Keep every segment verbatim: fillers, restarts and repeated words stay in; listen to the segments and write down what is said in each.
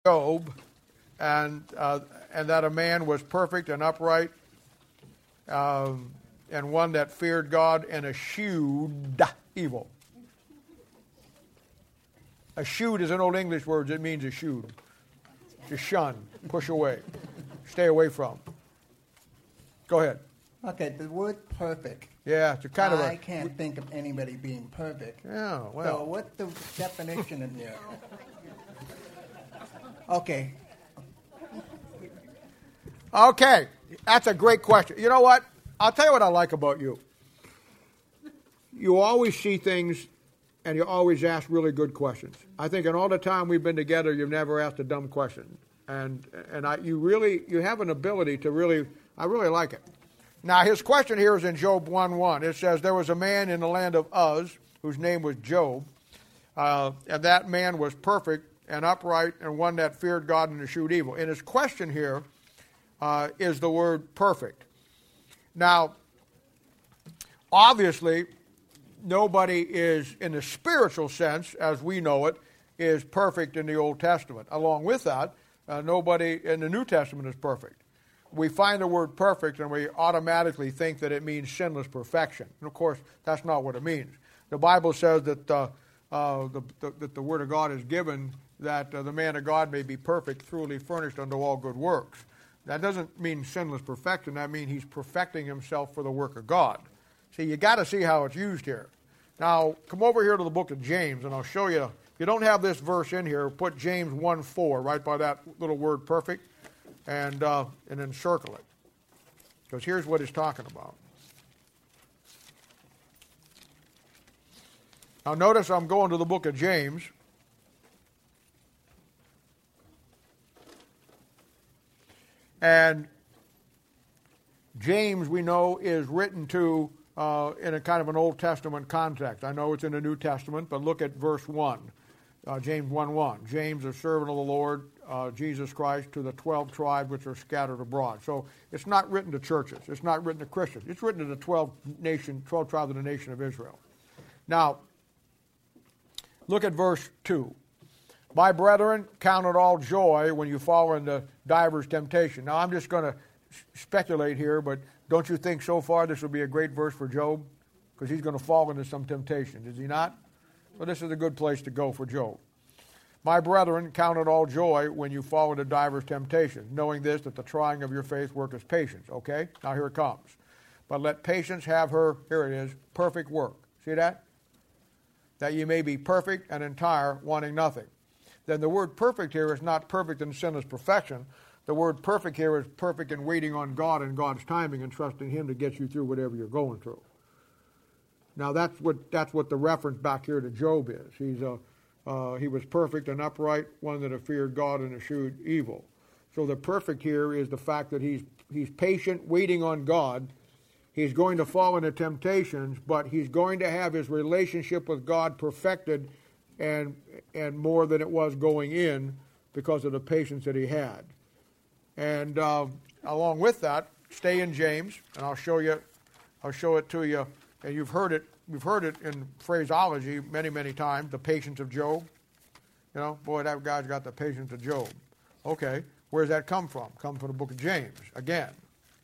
Job, and uh, and that a man was perfect and upright, um, and one that feared God and eschewed evil. Eschewed is an old English word. It means eschewed. To shun, push away, stay away from. Go ahead. Okay, the word perfect. Yeah, it's a kind I of a... I can't think of anybody being perfect. Yeah, well... So what's the definition in there? Okay. Okay, that's a great question. You know what? I'll tell you what I like about you. You always see things, and you always ask really good questions. I think in all the time we've been together, you've never asked a dumb question. And and I, you really, you have an ability to really, I really like it. Now, his question here is in Job one one. It says, there was a man in the land of Uz, whose name was Job, uh, and that man was perfect and upright, and one that feared God and eschewed evil. And his question here uh, is the word perfect. Now, obviously, nobody is, in the spiritual sense, as we know it, is perfect in the Old Testament. Along with that, uh, nobody in the New Testament is perfect. We find the word perfect and we automatically think that it means sinless perfection. And of course, that's not what it means. The Bible says that uh, uh, the, the, that the Word of God is given that uh, the man of God may be perfect, truly furnished unto all good works. That doesn't mean sinless perfection. That means he's perfecting himself for the work of God. See, you got to see how it's used here. Now, come over here to the book of James, and I'll show you. If you don't have this verse in here, put James one four right by that little word perfect, and uh, and then circle it. Because here's what he's talking about. Now, notice I'm going to the book of James. And James, we know, is written to uh, in a kind of an Old Testament context. I know it's in the New Testament, but look at verse one, uh, James one one. James, a servant of the Lord, uh, Jesus Christ, to the twelve tribes which are scattered abroad. So it's not written to churches. It's not written to Christians. It's written to the twelve nation, twelve tribes of the nation of Israel. Now, look at verse two. My brethren, count it all joy when you fall into divers temptation. Now, I'm just going to speculate here, but don't you think so far this would be a great verse for Job? Because he's going to fall into some temptation, is he not? So this is a good place to go for Job. My brethren, count it all joy when you fall into divers temptations, knowing this, that the trying of your faith worketh patience. Okay? Now here it comes. But let patience have her, here it is, perfect work. See that? That ye may be perfect and entire, wanting nothing. Then the word perfect here is not perfect in sinless perfection. The word perfect here is perfect in waiting on God and God's timing and trusting Him to get you through whatever you're going through. Now that's what that's what the reference back here to Job is. He's a uh, he was perfect and upright, one that feared God and eschewed evil. So the perfect here is the fact that he's he's patient, waiting on God. He's going to fall into temptations, but he's going to have his relationship with God perfected and and more than it was going in because of the patience that he had. And uh, along with that, stay in James, and I'll show you, I'll show it to you. And you've heard it, you've heard it in phraseology many, many times. The patience of Job. You know, boy, that guy's got the patience of Job. Okay, where's that come from? Come from the book of James again.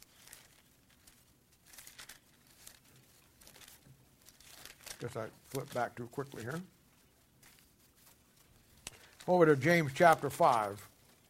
Guess I flipped back too quickly here. Over to James chapter five.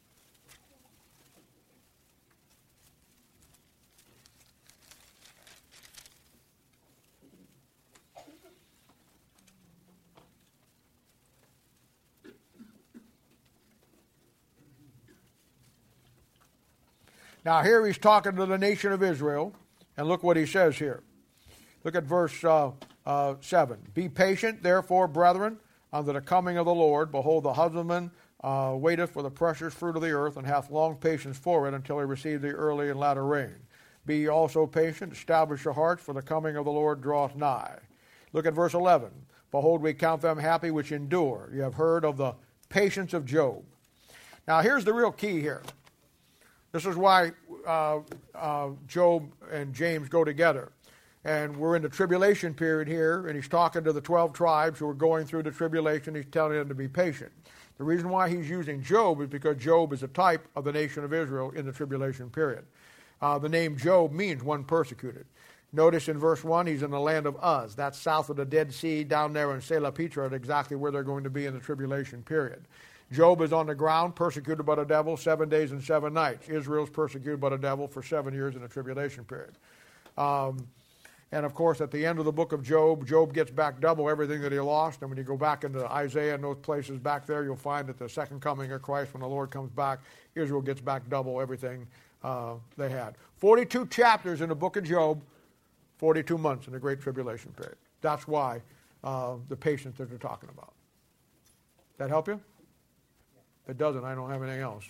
Now here he's talking to the nation of Israel, and look what he says here. Look at verse uh, uh, seven. Be patient, therefore, brethren, unto the coming of the Lord. Behold, the husbandman uh, waiteth for the precious fruit of the earth, and hath long patience for it, until he receive the early and latter rain. Be ye also patient, establish your hearts, for the coming of the Lord draweth nigh. Look at verse eleven. Behold, we count them happy which endure. You have heard of the patience of Job. Now here's the real key here. This is why uh, uh, Job and James go together. And we're in the tribulation period here, and he's talking to the twelve tribes who are going through the tribulation. He's telling them to be patient. The reason why he's using Job is because Job is a type of the nation of Israel in the tribulation period. Uh, the name Job means one persecuted. Notice in verse one, he's in the land of Uz. That's south of the Dead Sea, down there in Selah Petra, exactly where they're going to be in the tribulation period. Job is on the ground, persecuted by the devil, seven days and seven nights. Israel's persecuted by the devil for seven years in the tribulation period. Um, and, of course, at the end of the book of Job, Job gets back double everything that he lost. And when you go back into Isaiah and those places back there, you'll find that the second coming of Christ, when the Lord comes back, Israel gets back double everything uh, they had. forty-two chapters in the book of Job, forty-two months in the Great Tribulation period. That's why uh, the patience that they're talking about. That help you? If it doesn't, I don't have anything else.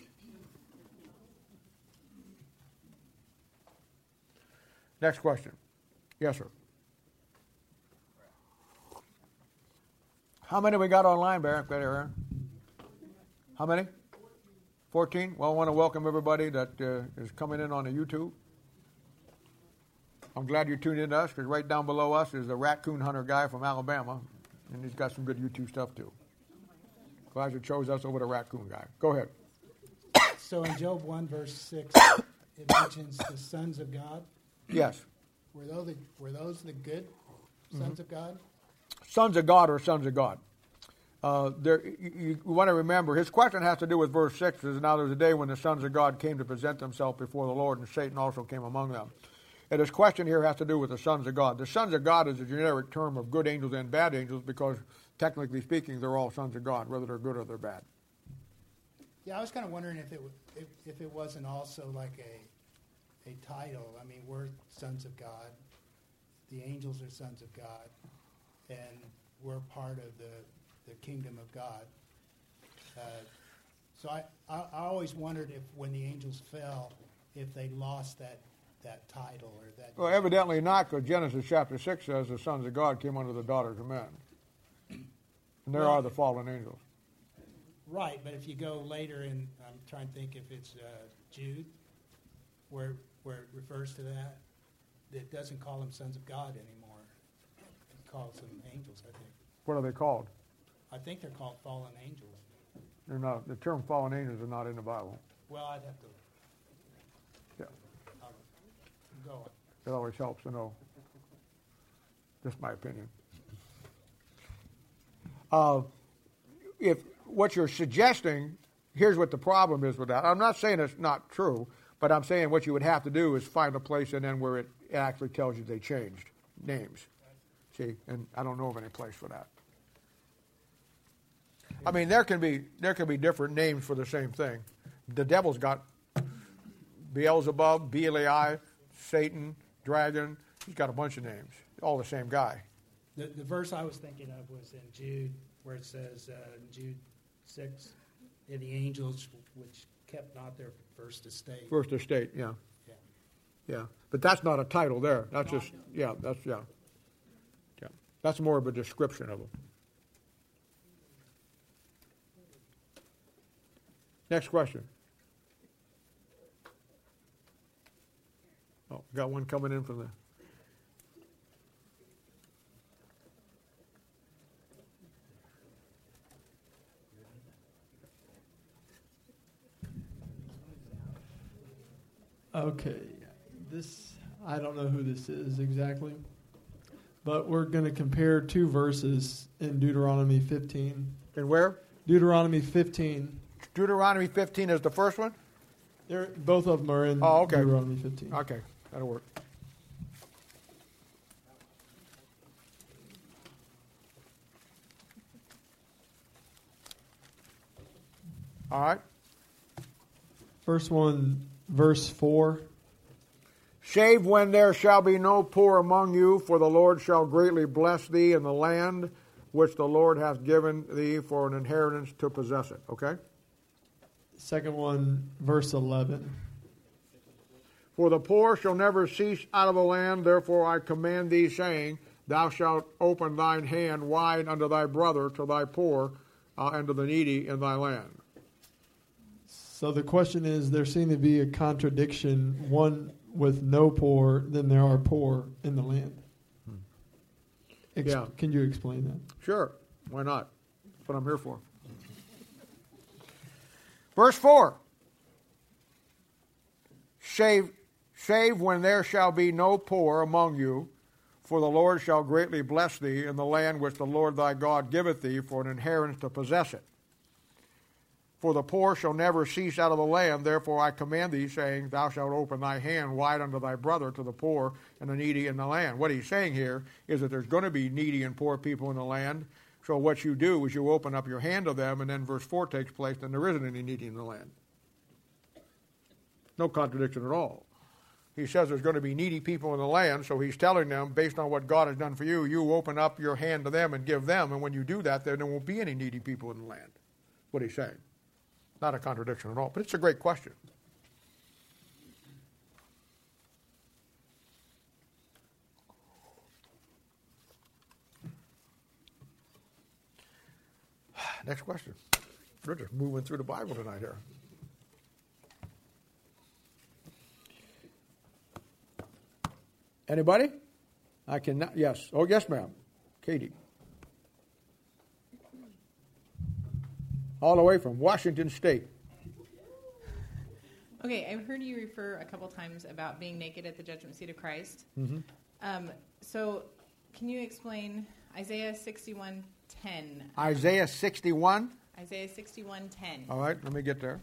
Next question. Yes, sir. How many we got online, Barry? How many? fourteen? Well, I want to welcome everybody that uh, is coming in on the YouTube. I'm glad you tuned in to us, because right down below us is the raccoon hunter guy from Alabama, and he's got some good YouTube stuff too. Glad you chose us over the raccoon guy. Go ahead. So in Job one, verse six, it mentions the sons of God. Yes. Were those the, were those the good sons mm-hmm. of God? Sons of God or sons of God. Uh, there, you, you want to remember, his question has to do with verse six. Is now there's a day when the sons of God came to present themselves before the Lord, and Satan also came among them. And his question here has to do with the sons of God. The sons of God is a generic term of good angels and bad angels, because technically speaking, they're all sons of God, whether they're good or they're bad. Yeah, I was kind of wondering if it if, if it wasn't also like a a title. I mean, we're sons of God. The angels are sons of God, and we're part of the, the kingdom of God. Uh, so I, I I always wondered if when the angels fell, if they lost that. that title or that. Well, evidently not, because Genesis chapter six says the sons of God came under the daughters of men. And there well, are the fallen angels. Right, but if you go later in, I'm trying to think if it's uh, Jude, where where it refers to that, it doesn't call them sons of God anymore. It calls them angels, I think. What are they called? I think they're called fallen angels. They're not. The term fallen angels are not in the Bible. Well, I'd have to. Yeah. Go. It always helps to know. Just my opinion. Uh, if what you're suggesting, here's what the problem is with that. I'm not saying it's not true, but I'm saying what you would have to do is find a place and then where it actually tells you they changed names. See, and I don't know of any place for that. I mean, there can be there can be different names for the same thing. The devil's got Beelzebub, Belial, Satan, dragon. He's got a bunch of names. All the same guy. The, the verse I was thinking of was in Jude, where it says, uh, Jude six, and the angels which kept not their first estate. First estate, yeah. Yeah. Yeah. But that's not a title there. That's No, just, yeah, that's, yeah. Yeah. That's more of a description of them. Next question. Oh, got one coming in from the... Okay, this, I don't know who this is exactly, but we're going to compare two verses in Deuteronomy fifteen. And where? Deuteronomy fifteen. Deuteronomy fifteen is the first one? They're, both of them are in oh, okay. Deuteronomy fifteen. Okay, that'll work. All right. First one, verse four. Save when there shall be no poor among you, for the Lord shall greatly bless thee in the land which the Lord hath given thee for an inheritance to possess it. Okay? Second one, verse eleven. For the poor shall never cease out of the land, therefore I command thee, saying, Thou shalt open thine hand wide unto thy brother, to thy poor, uh, and to the needy in thy land. So the question is, there seems to be a contradiction, one with no poor, then there are poor in the land. Hmm. Ex- yeah. Can you explain that? Sure. Why not? That's what I'm here for. Verse four. Save, save when there shall be no poor among you, for the Lord shall greatly bless thee in the land which the Lord thy God giveth thee for an inheritance to possess it. For the poor shall never cease out of the land, therefore I command thee, saying, thou shalt open thy hand wide unto thy brother, to the poor and the needy in the land. What he's saying here is that there's going to be needy and poor people in the land, so what you do is you open up your hand to them, and then verse four takes place, and there isn't any needy in the land. No contradiction at all. He says there's going to be needy people in the land, so he's telling them, based on what God has done for you, you open up your hand to them and give them, and when you do that, then there won't be any needy people in the land. That's what he's saying. Not a contradiction at all, but it's a great question. Next question. We're just moving through the Bible tonight here. Anybody? I cannot. Yes. Oh, yes, ma'am. Katie. All the way from Washington State. Okay, I've heard you refer a couple times about being naked at the judgment seat of Christ. Mm-hmm. Um, so, can you explain Isaiah sixty-one ten? Isaiah sixty-one. Isaiah sixty-one ten. All right, let me get there.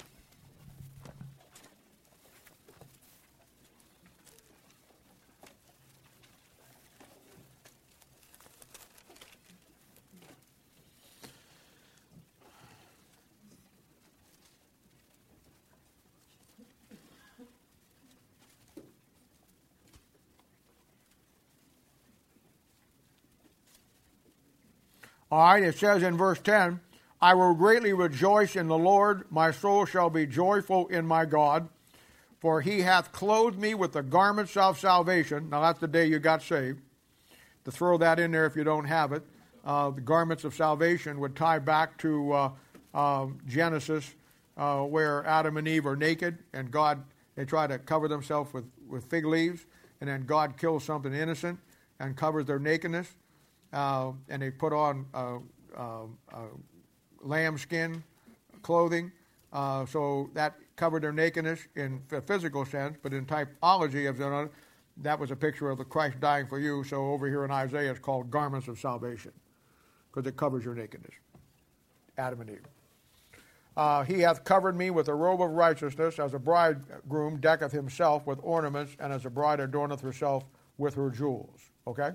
All right, it says in verse ten, I will greatly rejoice in the Lord. My soul shall be joyful in my God. For he hath clothed me with the garments of salvation. Now that's the day you got saved. To throw that in there if you don't have it. Uh, the garments of salvation would tie back to uh, uh, Genesis, uh, where Adam and Eve are naked, and God, they try to cover themselves with, with fig leaves, and then God kills something innocent and covers their nakedness. Uh, and they put on uh, uh, uh, lambskin clothing, uh, so that covered their nakedness in a physical sense, but in typology of the, that was a picture of the Christ dying for you. So over here in Isaiah, it's called garments of salvation because it covers your nakedness. Adam and Eve. Uh, he hath covered me with a robe of righteousness, as a bridegroom decketh himself with ornaments, and as a bride adorneth herself with her jewels. Okay?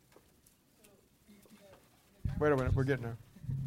Wait a minute, we're getting there.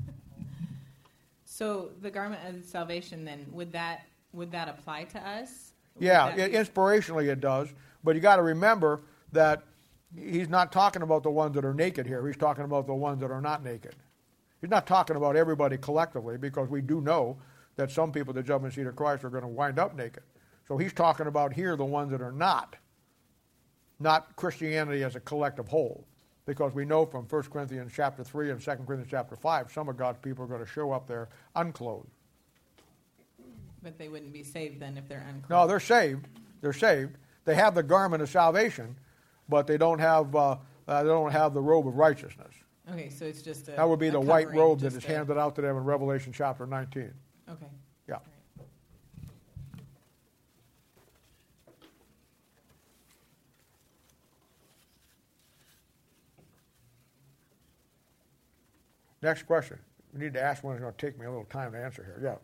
So the garment of salvation, then, would that would that apply to us? Would Yeah, that it, inspirationally it does. But you got to remember that he's not talking about the ones that are naked here. He's talking about the ones that are not naked. He's not talking about everybody collectively, because we do know that some people at the judgment seat of Christ are going to wind up naked. So he's talking about here the ones that are not, not Christianity as a collective whole. Because we know from First Corinthians chapter three and Second Corinthians chapter five, some of God's people are going to show up there unclothed. But they wouldn't be saved then if they're unclothed. No, they're saved. They're saved. They have the garment of salvation, but they don't have uh, uh, they don't have the robe of righteousness. Okay, so it's just a That would be a the white covering, robe that just is a- handed out to them in Revelation chapter nineteen. Okay. Yeah. All right. Next question. We need to ask one that's going to take me a little time to answer here. Yeah.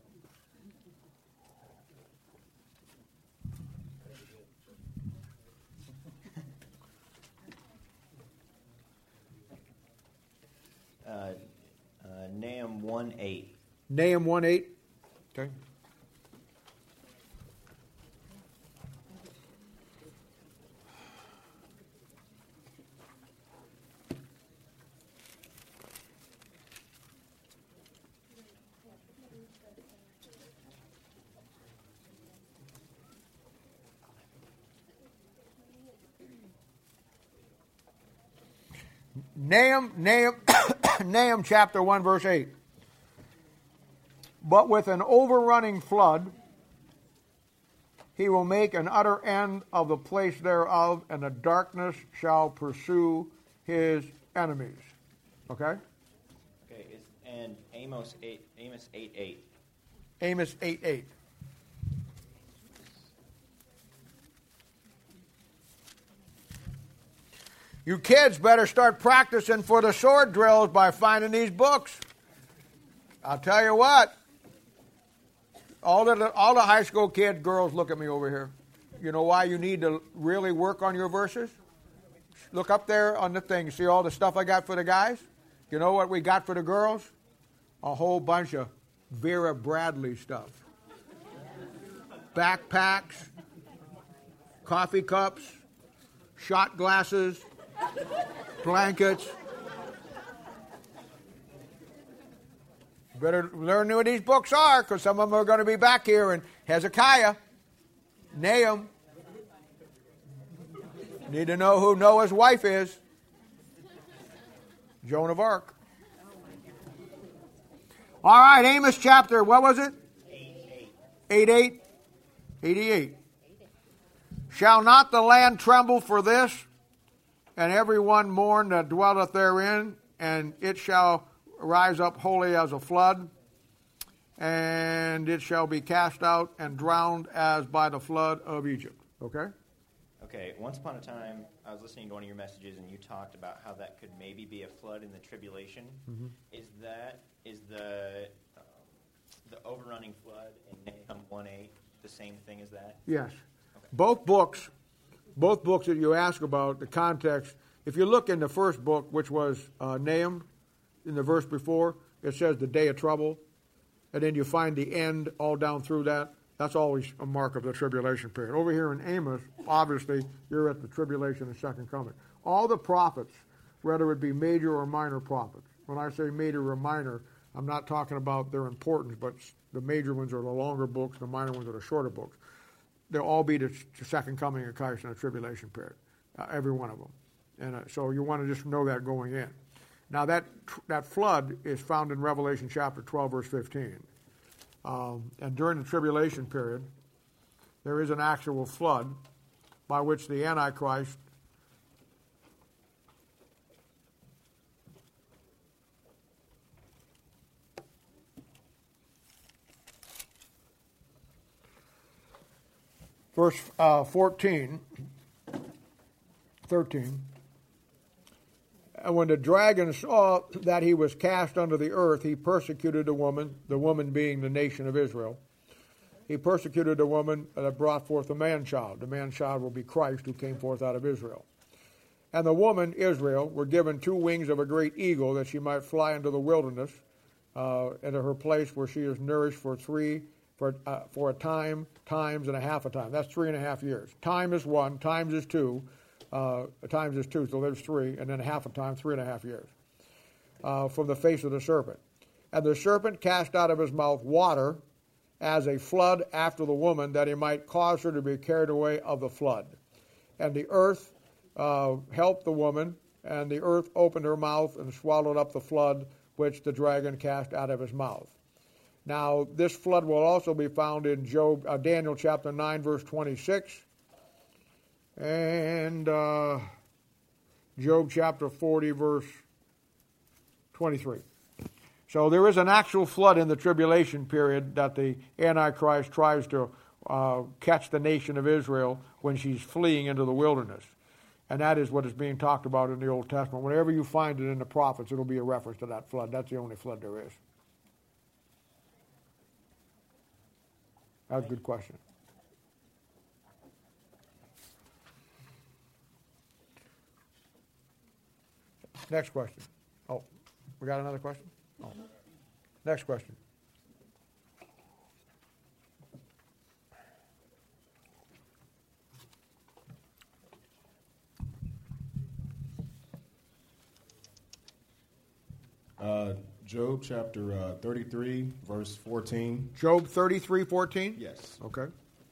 Uh, uh, Nahum one eight. Nahum one eight. Okay. Nahum, Nahum, Nahum chapter one, verse eight. But with an overrunning flood, he will make an utter end of the place thereof, and the darkness shall pursue his enemies. Okay? Okay, it's, and Amos eight, Amos eight eight. Amos eight eight. You kids better start practicing for the sword drills by finding these books. I'll tell you what. All the, all the high school kids, girls, look at me over here. You know why you need to really work on your verses? Look up there on the thing. See all the stuff I got for the guys? You know what we got for the girls? A whole bunch of Vera Bradley stuff. Backpacks, coffee cups, shot glasses, blankets. Better learn who these books are, because some of them are going to be back here. And Hezekiah, Nahum. Need to know who Noah's wife is. Joan of Arc. All right, Amos chapter, what was it? eight eight. eighty-eight. Shall not the land tremble for this, and every one mourn that dwelleth therein, and it shall rise up wholly as a flood, and it shall be cast out and drowned as by the flood of Egypt. Okay? Okay, once upon a time, I was listening to one of your messages, and you talked about how that could maybe be a flood in the tribulation. Mm-hmm. Is that, is the um, the overrunning flood in Nahum one eight the same thing as that? Yes. Okay. Both books, both books that you ask about, the context, if you look in the first book, which was uh, Nahum, in the verse before, it says the day of trouble, and then you find the end all down through that. That's always a mark of the tribulation period. Over here in Amos, obviously, you're at the tribulation and second coming. All the prophets, whether it be major or minor prophets, when I say major or minor, I'm not talking about their importance, but the major ones are the longer books, the minor ones are the shorter books. They'll all be the, the second coming of Christ in the tribulation period, uh, every one of them. And uh, so you want to just know that going in. Now, that that flood is found in Revelation chapter twelve, verse fifteen. Um, and during the tribulation period, there is an actual flood by which the Antichrist verse uh, fourteen, thirteen. And when the dragon saw that he was cast under the earth, he persecuted the woman, the woman being the nation of Israel. He persecuted the woman that brought forth a man-child. The man-child will be Christ, who came forth out of Israel. And the woman, Israel, were given two wings of a great eagle, that she might fly into the wilderness, uh, into her place where she is nourished for three, for uh, for a time, times and a half a time. That's three and a half years. Time is one, times is two. Uh, times is two, so there's three, and then half a time, three and a half years, uh, from the face of the serpent. And the serpent cast out of his mouth water as a flood after the woman, that he might cause her to be carried away of the flood. And the earth uh, helped the woman, and the earth opened her mouth and swallowed up the flood which the dragon cast out of his mouth. Now, this flood will also be found in Job, uh, Daniel chapter nine, verse twenty-six, and uh, Job chapter forty, verse twenty-three. So there is an actual flood in the tribulation period that the Antichrist tries to uh, catch the nation of Israel when she's fleeing into the wilderness. And that is what is being talked about in the Old Testament. Whenever you find it in the prophets, it'll be a reference to that flood. That's the only flood there is. That's a good question. Next question. Oh, we got another question? Oh. Next question. Uh, Job chapter uh, thirty-three, verse fourteen. Job thirty-three, fourteen? Yes. Okay.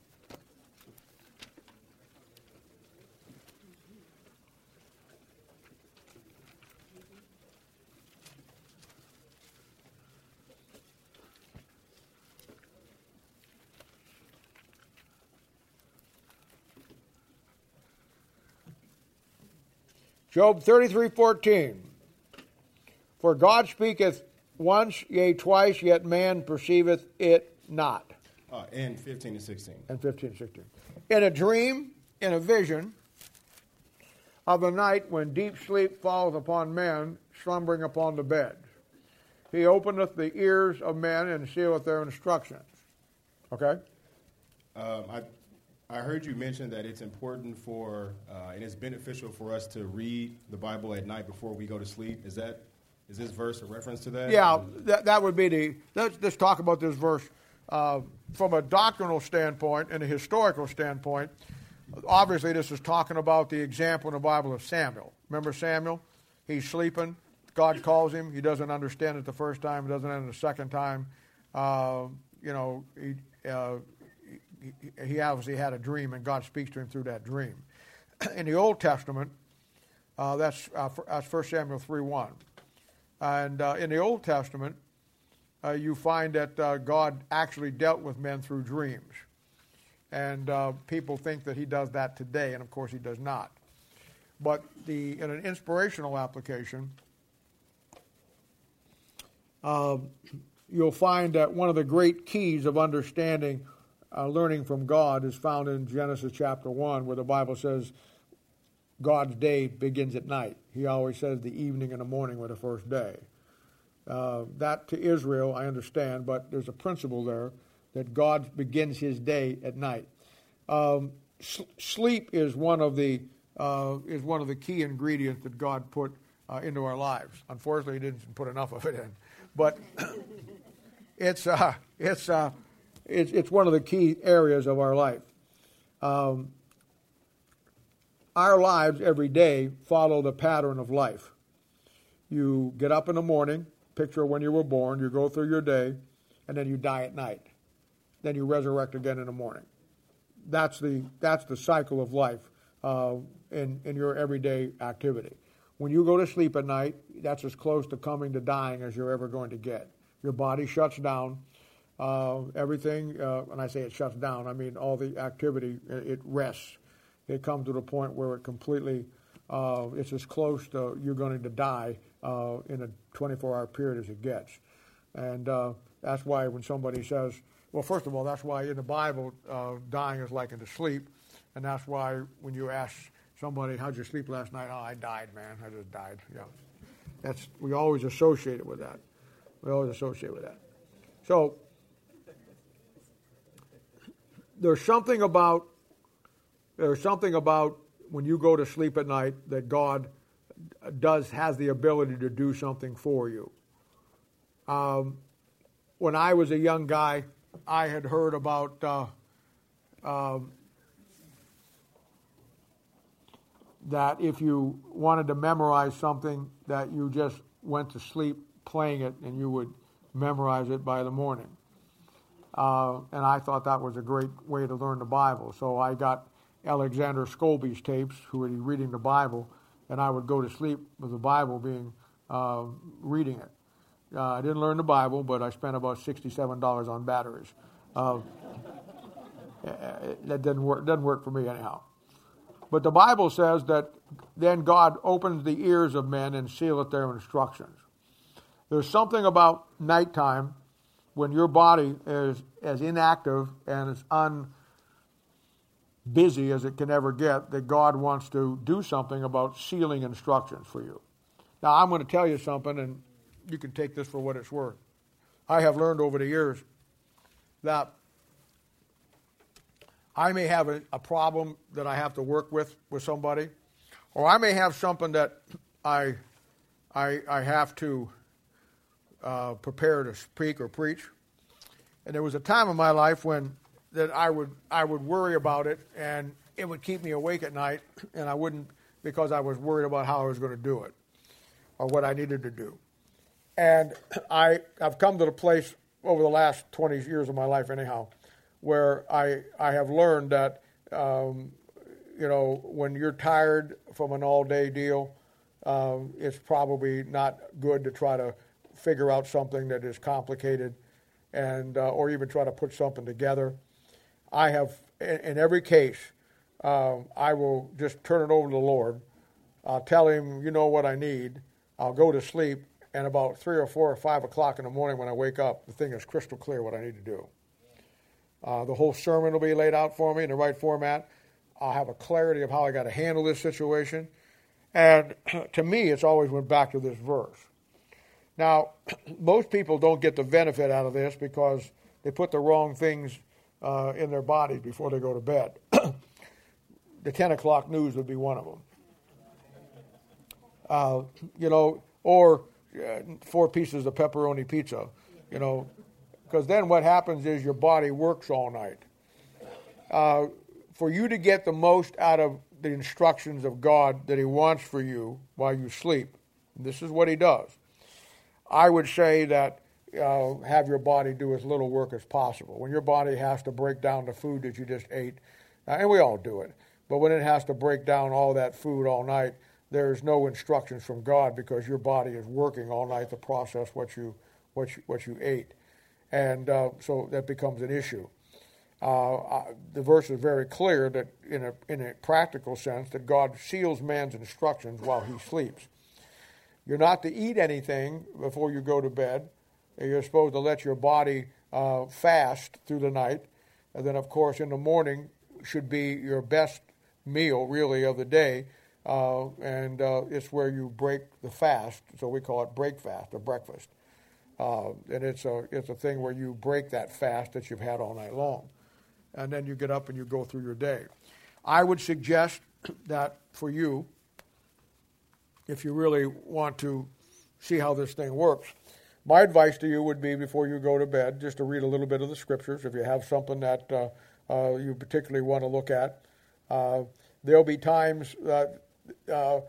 Job thirty-three, fourteen. For God speaketh once, yea, twice, yet man perceiveth it not. Uh, and fifteen and sixteen. And fifteen, sixteen. In a dream, in a vision of the night when deep sleep falls upon men slumbering upon the beds. He openeth the ears of men and sealeth their instructions. Okay? Um, I, I heard you mention that it's important for, uh, and it's beneficial for us to read the Bible at night before we go to sleep. Is that, is this verse a reference to that? Yeah, that, that would be the, let's, let's talk about this verse uh, from a doctrinal standpoint and a historical standpoint. Obviously, this is talking about the example in the Bible of Samuel. Remember Samuel? He's sleeping. God calls him. He doesn't understand it the first time. He doesn't understand it the second time. Uh, you know, he, uh, he, he obviously had a dream, and God speaks to him through that dream. In the Old Testament, uh, that's, uh, that's First Samuel three one. And uh, in the Old Testament, uh, you find that uh, God actually dealt with men through dreams. And uh, people think that he does that today, and of course he does not. But the in an inspirational application, uh, you'll find that one of the great keys of understanding, uh, learning from God, is found in Genesis chapter one, where the Bible says God's day begins at night. He always says the evening and the morning were the first day. Uh, that to Israel, I understand, but there's a principle there that God begins his day at night. Um, s- sleep is one of the uh, is one of the key ingredients that God put uh, into our lives. Unfortunately, he didn't put enough of it in, but it's uh, it's, uh, it's it's one of the key areas of our life. Um, our lives every day follow the pattern of life. You get up in the morning, picture when you were born, you go through your day, and then you die at night. Then you resurrect again in the morning. That's the that's the cycle of life uh, in in your everyday activity. When you go to sleep at night, that's as close to coming to dying as you're ever going to get. Your body shuts down. Uh, everything, uh, when I say it shuts down, I mean all the activity, it rests. It comes to the point where it completely, uh, it's as close to you're going to die uh, in a twenty-four hour period as it gets. And uh, that's why when somebody says, well, first of all, that's why in the Bible, uh, dying is likened to sleep. And that's why when you ask somebody, how'd you sleep last night? Oh, I died, man. I just died. Yeah. That's, we always associate it with that. We always associate with that. So there's something about, there's something about when you go to sleep at night that God does, has the ability to do something for you. Um, when I was a young guy, I had heard about uh, um, that if you wanted to memorize something, that you just went to sleep playing it and you would memorize it by the morning. Uh, and I thought that was a great way to learn the Bible. So I got Alexander Scobie's tapes, who would be reading the Bible, and I would go to sleep with the Bible being uh, reading it. Uh, I didn't learn the Bible, but I spent about sixty-seven dollars on batteries. Uh, that doesn't work. Doesn't work for me anyhow. But the Bible says that then God opens the ears of men and sealeth their instructions. There's something about nighttime when your body is as inactive and as unbusy as it can ever get, that God wants to do something about sealing instructions for you. Now, I'm going to tell you something, and you can take this for what it's worth. I have learned over the years that I may have a, a problem that I have to work with with somebody, or I may have something that I I, I have to uh, prepare to speak or preach. And there was a time in my life when that I would I would worry about it, and it would keep me awake at night, and I wouldn't, because I was worried about how I was going to do it or what I needed to do. And I, I've come to the place over the last twenty years of my life anyhow, where I I have learned that, um, you know, when you're tired from an all-day deal, um, it's probably not good to try to figure out something that is complicated and uh, or even try to put something together. I have, in, in every case, um, I will just turn it over to the Lord. I'll tell him, you know what I need. I'll go to sleep. And about three or four or five o'clock in the morning when I wake up, the thing is crystal clear what I need to do. Uh, the whole sermon will be laid out for me in the right format. I'll have a clarity of how I got to handle this situation. And to me, it's always went back to this verse. Now, most people don't get the benefit out of this because they put the wrong things uh, in their bodies before they go to bed. The ten o'clock news would be one of them. Uh, you know, or uh, four pieces of pepperoni pizza, you know, because then what happens is your body works all night. Uh, for you to get the most out of the instructions of God that he wants for you while you sleep, this is what he does. I would say that uh, have your body do as little work as possible. When your body has to break down the food that you just ate, uh, and we all do it, but when it has to break down all that food all night, there's no instructions from God because your body is working all night to process what you what you, what you ate. And uh, so that becomes an issue. Uh, uh, the verse is very clear that in a, in a practical sense that God seals man's instructions while he sleeps. You're not to eat anything before you go to bed. You're supposed to let your body uh, fast through the night. And then, of course, in the morning should be your best meal, really, of the day. Uh, and uh, it's where you break the fast. So we call it break fast or breakfast. Uh, and it's a it's a thing where you break that fast that you've had all night long. And then you get up and you go through your day. I would suggest that for you, if you really want to see how this thing works, my advice to you would be before you go to bed, just to read a little bit of the scriptures. If you have something that uh, uh, you particularly want to look at, uh, there'll be times that uh,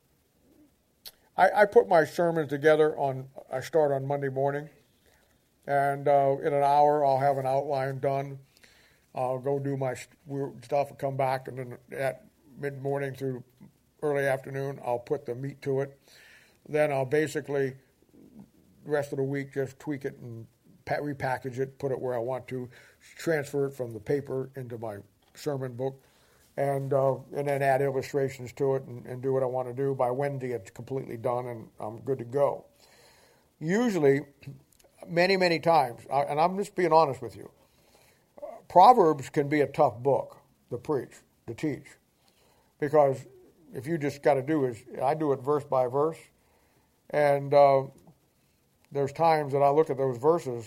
I, I put my sermons together on, I start on Monday morning, and uh, in an hour I'll have an outline done. I'll go do my stuff and come back, and then at mid-morning through early afternoon, I'll put the meat to it. Then I'll basically, the rest of the week, just tweak it and repackage it, put it where I want to, transfer it from the paper into my sermon book, and uh, and then add illustrations to it and, and do what I want to do. By Wednesday, it's completely done, and I'm good to go. Usually, many, many times, and I'm just being honest with you, Proverbs can be a tough book to preach, to teach, because if you just got to do is, I do it verse by verse, and uh, there's times that I look at those verses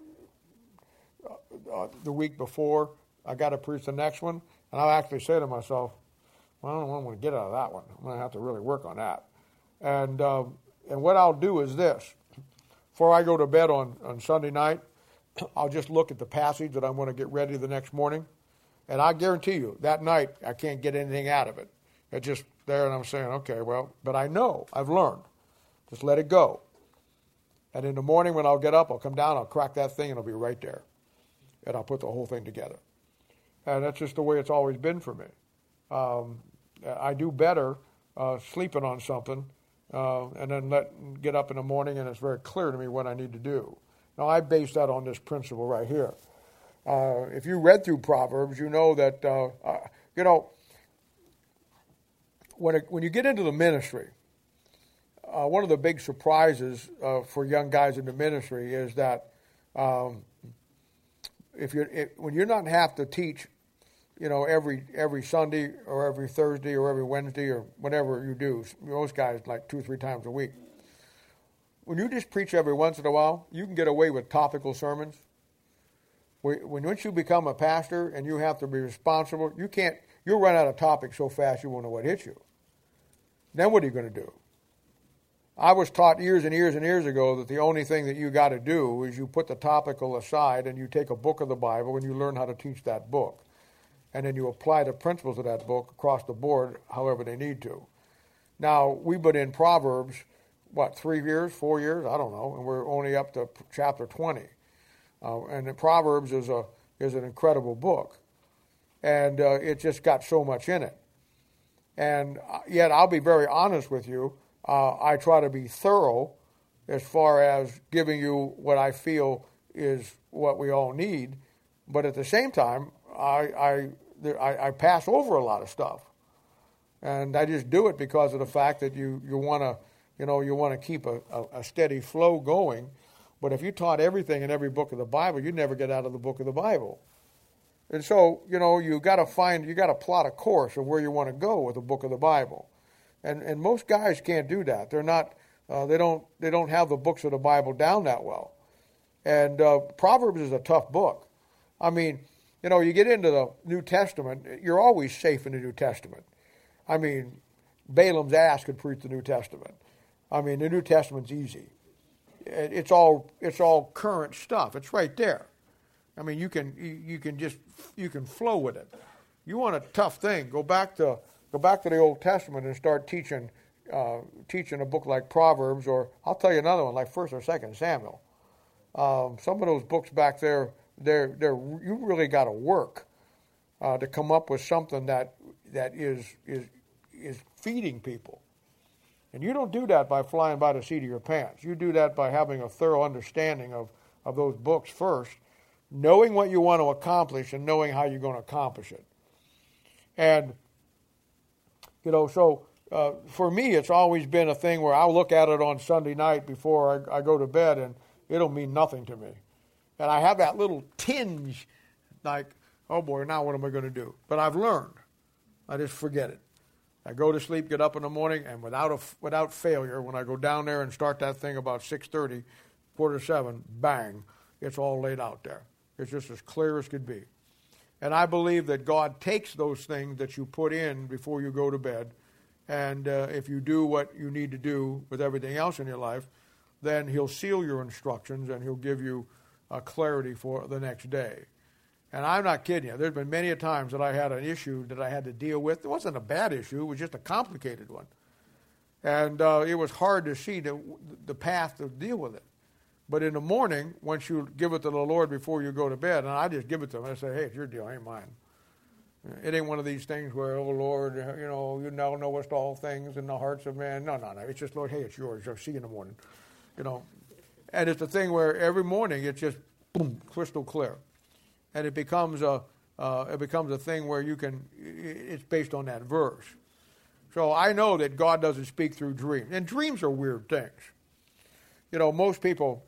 uh, the week before I got to preach the next one, and I actually say to myself, well, I don't know what I'm going to get out of that one. I'm going to have to really work on that. And uh, and what I'll do is this. Before I go to bed on, on Sunday night, I'll just look at the passage that I'm going to get ready the next morning, and I guarantee you, that night I can't get anything out of it. It's just there, and I'm saying, okay, well, but I know, I've learned. Just let it go. And in the morning when I'll get up, I'll come down, I'll crack that thing, and it'll be right there. And I'll put the whole thing together. And that's just the way it's always been for me. Um, I do better uh, sleeping on something uh, and then let get up in the morning, and it's very clear to me what I need to do. Now, I base that on this principle right here. Uh, if you read through Proverbs, you know that, uh, uh, you know, when it, when you get into the ministry, uh, one of the big surprises uh, for young guys in the ministry is that um, if you're if, when you're not have to teach, you know, every every Sunday or every Thursday or every Wednesday or whatever you do, most guys like two or three times a week. When you just preach every once in a while, you can get away with topical sermons. When once you become a pastor and you have to be responsible, you can't. You'll run out of topics so fast you won't know what hits you. Then what are you going to do? I was taught years and years and years ago that the only thing that you got to do is you put the topical aside and you take a book of the Bible and you learn how to teach that book. And then you apply the principles of that book across the board however they need to. Now, we've been in Proverbs, what, three years, four years? I don't know. And we're only up to chapter twenty. Uh, and the Proverbs is a is an incredible book. And uh, it just got so much in it. And yet, I'll be very honest with you, uh, I try to be thorough as far as giving you what I feel is what we all need. But at the same time, I, I, I, I pass over a lot of stuff. And I just do it because of the fact that you, you want to, you know, you want to keep a, a, a steady flow going. But if you taught everything in every book of the Bible, you'd never get out of the book of the Bible. And so, you know, you got to find, you got to plot a course of where you want to go with a book of the Bible. And and most guys can't do that. They're not, uh, they don't they don't have the books of the Bible down that well. And uh, Proverbs is a tough book. I mean, you know, you get into the New Testament, you're always safe in the New Testament. I mean, Balaam's ass could preach the New Testament. I mean, the New Testament's easy. It's all it's all current stuff. It's right there. I mean, you can you, you can just you can flow with it. You want a tough thing? Go back to go back to the Old Testament and start teaching uh, teaching a book like Proverbs, or I'll tell you another one like First or Second Samuel. Um, some of those books back there, they're they're you really got to work uh, to come up with something that that is is is feeding people. And you don't do that by flying by the seat of your pants. You do that by having a thorough understanding of, of those books first, knowing what you want to accomplish and knowing how you're going to accomplish it. And, you know, so uh, for me, it's always been a thing where I'll look at it on Sunday night before I, I go to bed, and it'll mean nothing to me. And I have that little tinge like, oh boy, now what am I going to do? But I've learned. I just forget it. I go to sleep, get up in the morning, and without a, without failure, when I go down there and start that thing about six thirty, quarter to seven, bang, it's all laid out there. It's just as clear as could be. And I believe that God takes those things that you put in before you go to bed, and uh, if you do what you need to do with everything else in your life, then he'll seal your instructions and he'll give you uh, clarity for the next day. And I'm not kidding you. There's been many a times that I had an issue that I had to deal with. It wasn't a bad issue. It was just a complicated one. And uh, it was hard to see the, the path to deal with it. But in the morning, once you give it to the Lord before you go to bed, and I just give it to him, I say, hey, it's your deal, it ain't mine. It ain't one of these things where, oh, Lord, you know, you now knowest all things in the hearts of man. No, no, no. It's just, Lord, hey, it's yours. I'll see you in the morning. You know. And it's a thing where every morning it's just, boom, crystal clear. And it becomes a uh, it becomes a thing where you can, it's based on that verse. So I know that God doesn't speak through dreams. And dreams are weird things. You know, most people,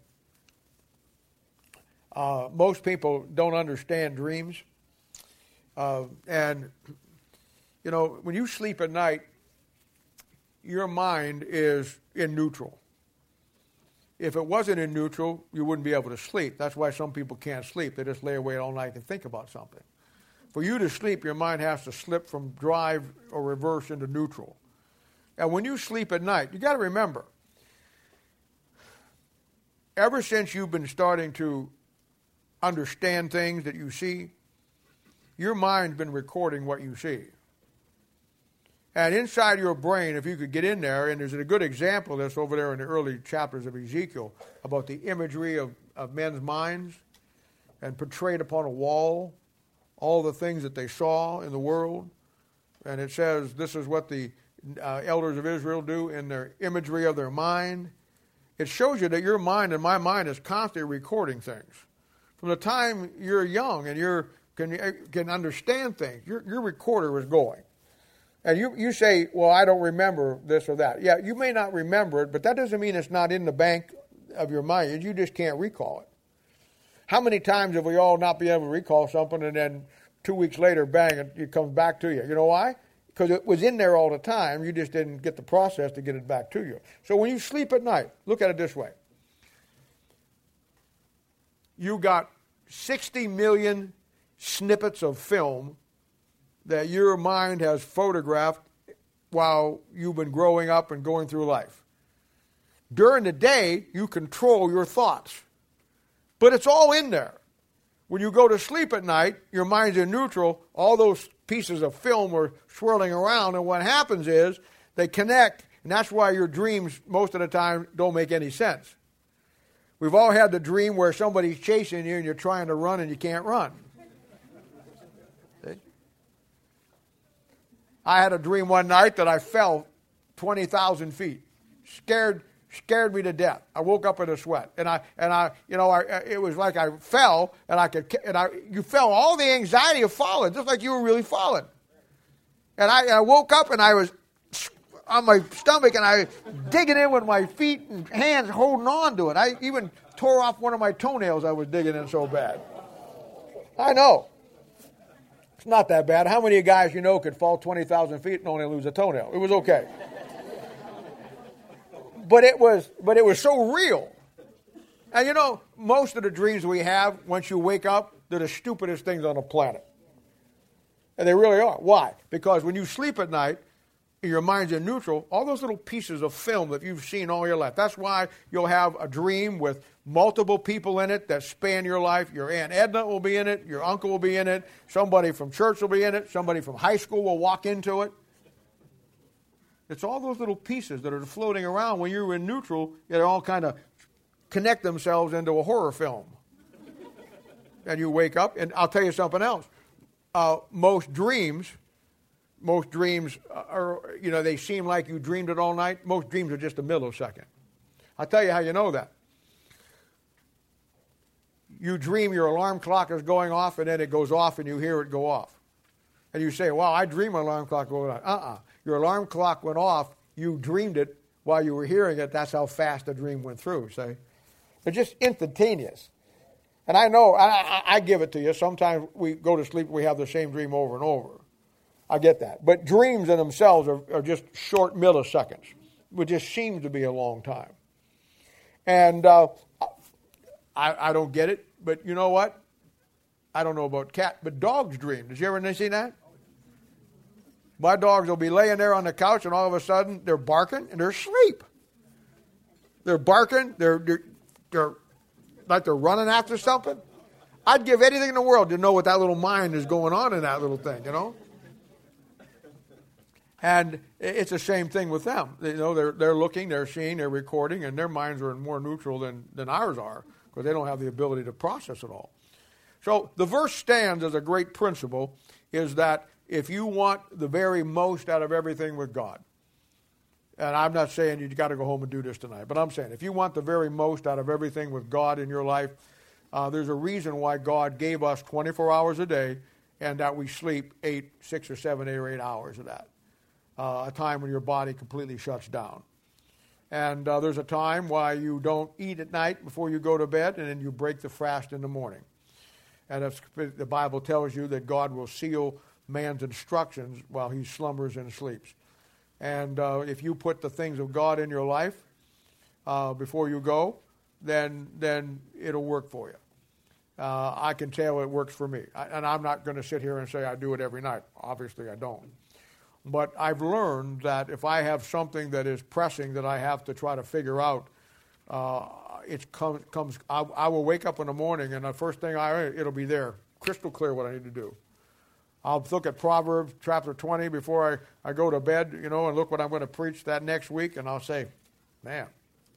uh, most people don't understand dreams. Uh, and, you know, when you sleep at night, your mind is in neutral. If it wasn't in neutral, you wouldn't be able to sleep. That's why some people can't sleep. They just lay awake all night and think about something. For you to sleep, your mind has to slip from drive or reverse into neutral. And when you sleep at night, you got to remember, ever since you've been starting to understand things that you see, your mind's been recording what you see. And inside your brain, if you could get in there, and there's a good example of this over there in the early chapters of Ezekiel, about the imagery of, of men's minds and portrayed upon a wall, all the things that they saw in the world. And it says this is what the uh, elders of Israel do in their imagery of their mind. It shows you that your mind and my mind is constantly recording things. From the time you're young and you can, can understand things, your, your recorder is going. And you, you say, well, I don't remember this or that. Yeah, you may not remember it, but that doesn't mean it's not in the bank of your mind. You just can't recall it. How many times have we all not been able to recall something and then two weeks later, bang, it, it comes back to you? You know why? Because it was in there all the time. You just didn't get the process to get it back to you. So when you sleep at night, look at it this way. You got sixty million snippets of film that your mind has photographed while you've been growing up and going through life. During the day, you control your thoughts. But it's all in there. When you go to sleep at night, your mind's in neutral, all those pieces of film are swirling around, and what happens is they connect, and that's why your dreams most of the time don't make any sense. We've all had the dream where somebody's chasing you and you're trying to run and you can't run. I had a dream one night that I fell twenty thousand feet. Scared scared me to death. I woke up in a sweat. And I and I you know, I it was like I fell and I could and I you felt all the anxiety of falling, just like you were really falling. And I, I woke up and I was on my stomach and I was digging in with my feet and hands holding on to it. I even tore off one of my toenails. I was digging in so bad. I know. It's not that bad. How many of you guys you know could fall twenty thousand feet and only lose a toenail? It was okay. But it was, but it was so real. And you know, most of the dreams we have, once you wake up, they're the stupidest things on the planet. And they really are. Why? Because when you sleep at night, your mind's in neutral, all those little pieces of film that you've seen all your life. That's why you'll have a dream with multiple people in it that span your life. Your Aunt Edna will be in it. Your uncle will be in it. Somebody from church will be in it. Somebody from high school will walk into it. It's all those little pieces that are floating around. When you're in neutral, they all kind of connect themselves into a horror film. And you wake up, and I'll tell you something else. Uh, most dreams... Most dreams are, you know, they seem like you dreamed it all night. Most dreams are just a millisecond. I'll tell you how you know that. You dream your alarm clock is going off, and then it goes off, and you hear it go off. And you say, wow, I dream my alarm clock going off. Uh-uh. Your alarm clock went off. You dreamed it while you were hearing it. That's how fast the dream went through, see? They're just instantaneous. And I know, I, I, I give it to you. Sometimes we go to sleep, we have the same dream over and over. I get that. But dreams in themselves are, are just short milliseconds, which just seems to be a long time. And uh, I, I don't get it, but you know what? I don't know about cat, but dogs dream. Did you ever see that? My dogs will be laying there on the couch, and all of a sudden they're barking and they're asleep. They're barking. They're, they're, they're like they're running after something. I'd give anything in the world to know what that little mind is going on in that little thing, you know? And it's the same thing with them. You know, they're they're looking, they're seeing, they're recording, and their minds are more neutral than, than ours are because they don't have the ability to process it all. So the verse stands as a great principle is that if you want the very most out of everything with God, and I'm not saying you've got to go home and do this tonight, but I'm saying if you want the very most out of everything with God in your life, uh, there's a reason why God gave us twenty-four hours a day and that we sleep eight, six or seven, eight or eight hours of that. Uh, a time when your body completely shuts down. And uh, there's a time why you don't eat at night before you go to bed, and then you break the fast in the morning. And if the Bible tells you that God will seal man's instructions while he slumbers and sleeps. And uh, if you put the things of God in your life uh, before you go, then then it'll work for you. Uh, I can tell it works for me. I, and I'm not going to sit here and say I do it every night. Obviously, I don't. But I've learned that if I have something that is pressing that I have to try to figure out, uh, it comes. comes I, I will wake up in the morning, and the first thing I it'll be there, crystal clear what I need to do. I'll look at Proverbs chapter twenty before I, I go to bed, you know, and look what I'm going to preach that next week, and I'll say, man,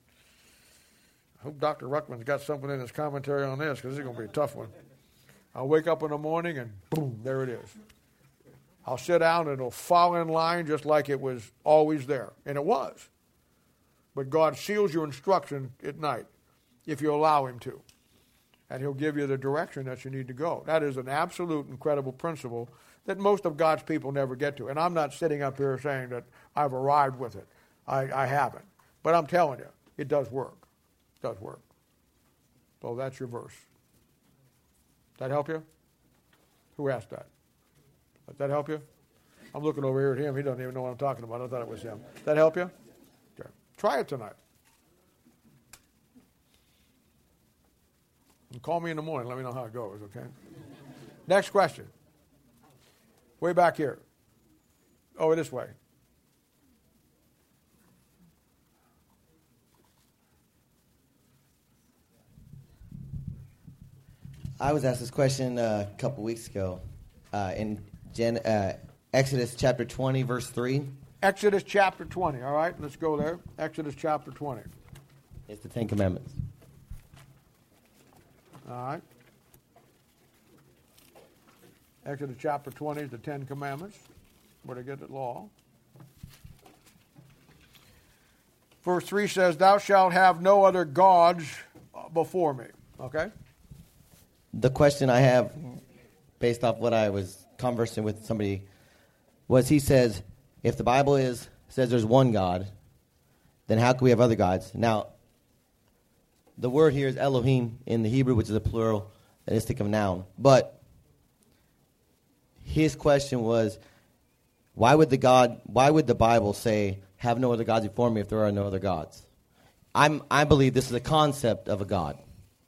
I hope Doctor Ruckman's got something in his commentary on this because this is going to be a tough one. I'll wake up in the morning, and boom, there it is. I'll sit down and it'll fall in line just like it was always there. And it was. But God seals your instruction at night if you allow him to. And he'll give you the direction that you need to go. That is an absolute incredible principle that most of God's people never get to. And I'm not sitting up here saying that I've arrived with it. I, I haven't. But I'm telling you, it does work. It does work. So that's your verse. That help you? Who asked that? Does that help you? I'm looking over here at him. He doesn't even know what I'm talking about. I thought it was him. Does that help you? Okay. Try it tonight. And call me in the morning. Let me know how it goes, okay? Next question. Way back here. Oh, this way. I was asked this question uh, a couple weeks ago uh, in Gen, uh, Exodus chapter twenty, verse three. Exodus chapter twenty. All right, let's go there. Exodus chapter twenty. It's the Ten Commandments. All right. Exodus chapter twenty is the Ten Commandments, where to get the law. Verse three says, "Thou shalt have no other gods before me." Okay? The question I have, based off what I was conversing with somebody, was he says, if the Bible is says there's one God, then how can we have other gods? Now, the word here is Elohim in the Hebrew, which is a pluralistic of noun. But his question was, why would the God, why would the Bible say, have no other gods before me if there are no other gods? I'm, I believe this is a concept of a God.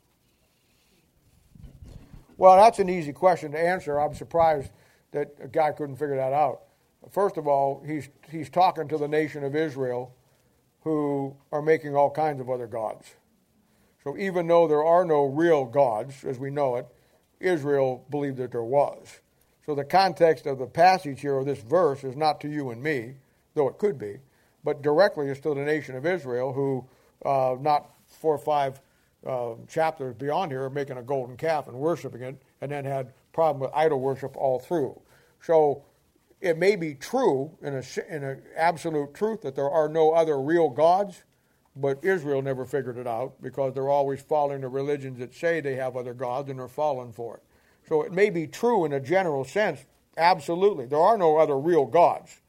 Well, that's an easy question to answer. I'm surprised that a guy couldn't figure that out. First of all, he's he's talking to the nation of Israel, who are making all kinds of other gods. So even though there are no real gods, as we know it, Israel believed that there was. So the context of the passage here, of this verse, is not to you and me, though it could be, but directly is to the nation of Israel, who uh, not four or five uh, chapters beyond here are making a golden calf and worshiping it, and then had problem with idol worship all through. So it may be true, in a, in a absolute truth, that there are no other real gods, but Israel never figured it out because they're always following the religions that say they have other gods and they're falling for it. So it may be true in a general sense, absolutely. There are no other real gods.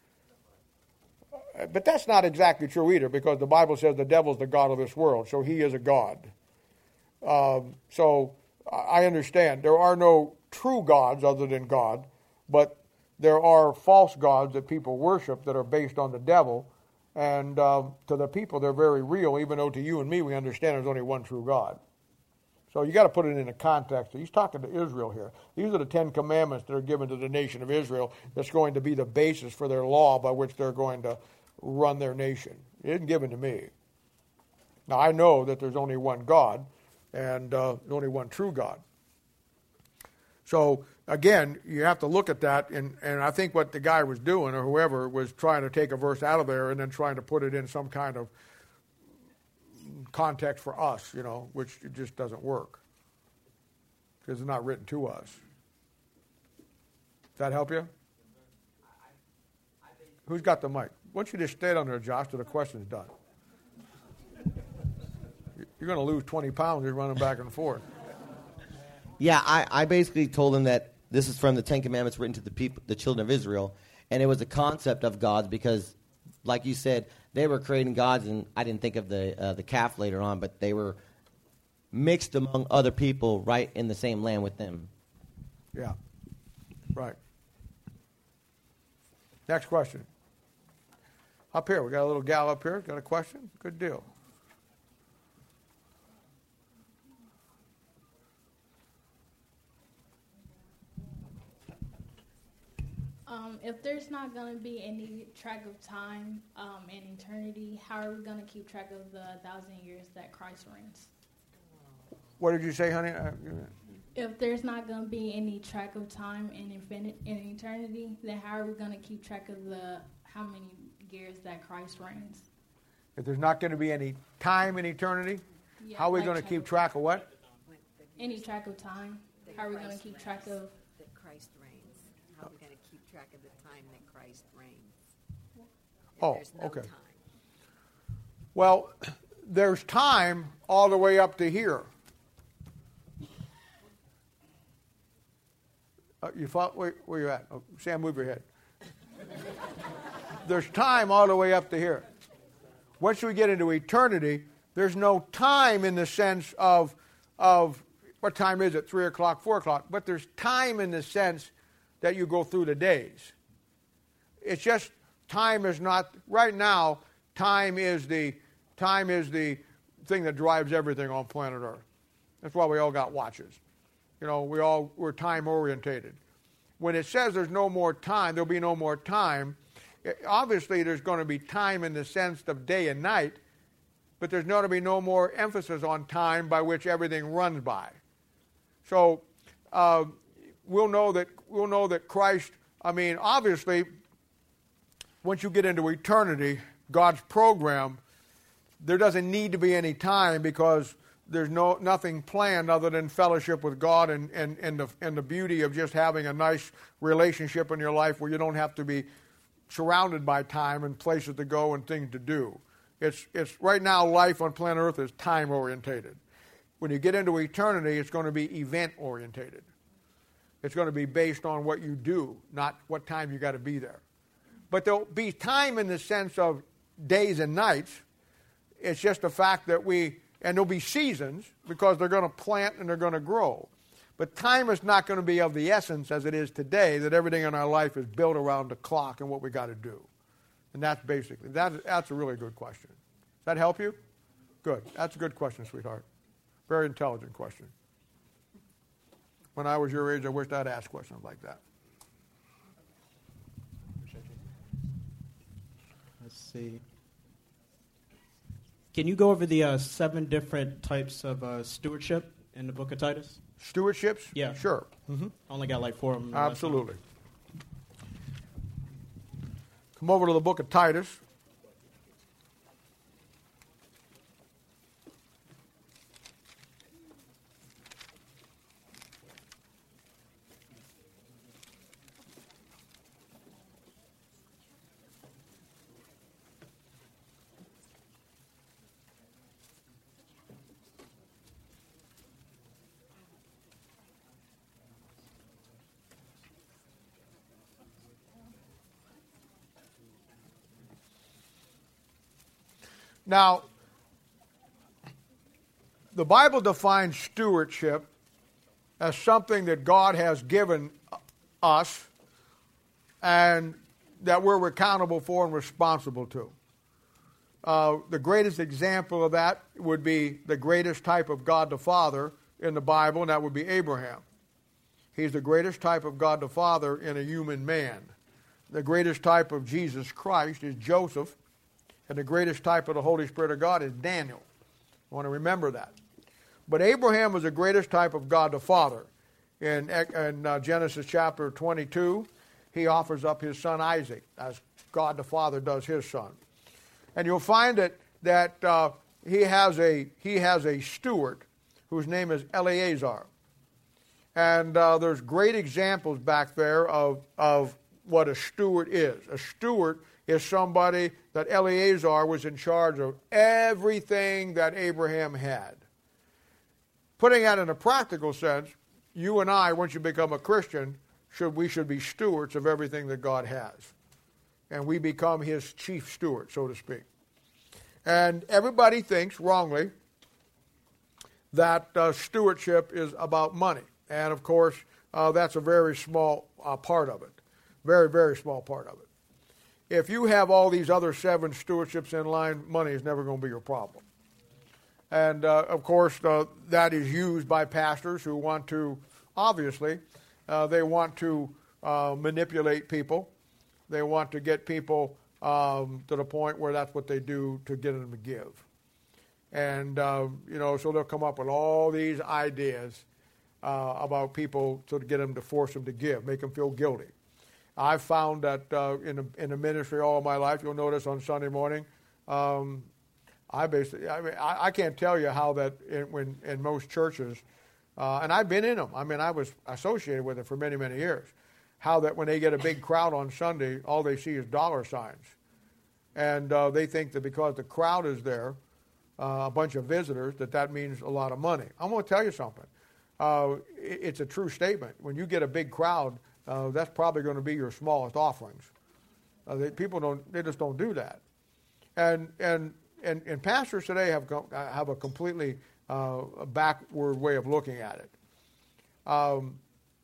But that's not exactly true either, because the Bible says the devil's the god of this world, so he is a god. Um, so I understand there are no true gods other than God, but there are false gods that people worship that are based on the devil, and uh, to the people they're very real, even though to you and me we understand there's only one true God. So you got to put it in a context. He's talking to Israel here. These are the Ten Commandments that are given to the nation of Israel that's going to be the basis for their law by which they're going to run their nation. It isn't given to me. Now, I know that there's only one God, and uh, there's only one true God. So, again, you have to look at that, and, and I think what the guy was doing, or whoever, was trying to take a verse out of there and then trying to put it in some kind of context for us, you know, which it just doesn't work because it's not written to us. Does that help you? Who's got the mic? Why don't you just stay down there, Josh, till the question's done? You're going to lose twenty pounds just running back and forth. Yeah, I, I basically told him that this is from the Ten Commandments written to the people, the children of Israel, and it was a concept of gods because, like you said, they were creating gods, and I didn't think of the uh, the calf later on, but they were mixed among other people right in the same land with them. Yeah, right. Next question. Up here, we got a little gal up here. Got a question? Good deal. Um, if there's not going to be any track of time um, and eternity, how are we going to keep track of the thousand years that Christ reigns? What did you say, honey? Uh, If there's not going to be any track of time and infinite and eternity, then how are we going to keep track of the how many years that Christ reigns? If there's not going to be any time in eternity, Yeah, how are we like going to track keep of- track of what? Any track of time? How are we going to keep track of? That Christ reigns. How are we going to keep track of the time that Christ reigns? If Oh, there's no okay. time. Well, there's time all the way up to here. Uh, you thought where, where you at? Oh, Sam, move your head. There's time all the way up to here. Once we get into eternity, there's no time in the sense of of what time is it? Three o'clock, four o'clock. But there's time in the sense that you go through the days. It's just time is not right now. Time is the time is the thing that drives everything on planet Earth. That's why we all got watches. You know, we all we're time orientated. When it says there's no more time, there'll be no more time. Obviously, there's going to be time in the sense of day and night, but there's going to be no more emphasis on time by which everything runs by. So uh, we'll know that we'll know that Christ. I mean, obviously, once you get into eternity, God's program, there doesn't need to be any time because there's no nothing planned other than fellowship with God and, and, and, the, and the beauty of just having a nice relationship in your life where you don't have to be surrounded by time and places to go and things to do. It's, it's right now life on planet Earth is time orientated. When you get into eternity, it's going to be event orientated. It's going to be based on what you do, not what time you got to be there. But there'll be time in the sense of days and nights. It's just the fact that we, and there'll be seasons because they're going to plant and they're going to grow. But time is not going to be of the essence as it is today, that everything in our life is built around the clock and what we got to do. And that's basically, that, that's a really good question. Does that help you? Good. That's a good question, sweetheart. Very intelligent question. When I was your age, I wished I'd asked questions like that. Let's see. Can you go over the uh, seven different types of uh, stewardship in the book of Titus? Stewardships? Yeah. Sure. Mm-hmm. Only got like four of them. Absolutely. Come over to the book of Titus. Now, the Bible defines stewardship as something that God has given us and that we're accountable for and responsible to. Uh, the greatest example of that would be the greatest type of God the Father in the Bible, and that would be Abraham. He's the greatest type of God the Father in a human man. The greatest type of Jesus Christ is Joseph, and the greatest type of the Holy Spirit of God is Daniel. I want to remember that. But Abraham was the greatest type of God the Father. In, in uh, Genesis chapter twenty-two, he offers up his son Isaac, as God the Father does his son. And you'll find that, that uh, he, has a, he has a steward whose name is Eleazar. And uh, there's great examples back there of, of what a steward is. A steward is somebody that Eleazar was in charge of everything that Abraham had. Putting that in a practical sense, you and I, once you become a Christian, should we should be stewards of everything that God has. And we become his chief steward, so to speak. And everybody thinks, wrongly, that uh, stewardship is about money. And, of course, uh, that's a very small uh, part of it. Very, very small part of it. If you have all these other seven stewardships in line, money is never going to be your problem. And, uh, of course, uh, that is used by pastors who want to, obviously, uh, they want to uh, manipulate people. They want to get people um, to the point where that's what they do to get them to give. And, uh, you know, so they'll come up with all these ideas uh, about people to get them to force them to give, make them feel guilty. I've found that uh, in, the, in the ministry all of my life, you'll notice on Sunday morning, um, I basically, I mean, I, I can't tell you how that in, when, in most churches, uh, and I've been in them. I mean, I was associated with it for many, many years. How that when they get a big crowd on Sunday, all they see is dollar signs. And uh, they think that because the crowd is there, uh, a bunch of visitors, that that means a lot of money. I'm going to tell you something. Uh, it, it's a true statement. When you get a big crowd, uh, that's probably going to be your smallest offerings. Uh, they, people don't, they just don't do that. And and and, and pastors today have have a completely uh, backward way of looking at it. Um,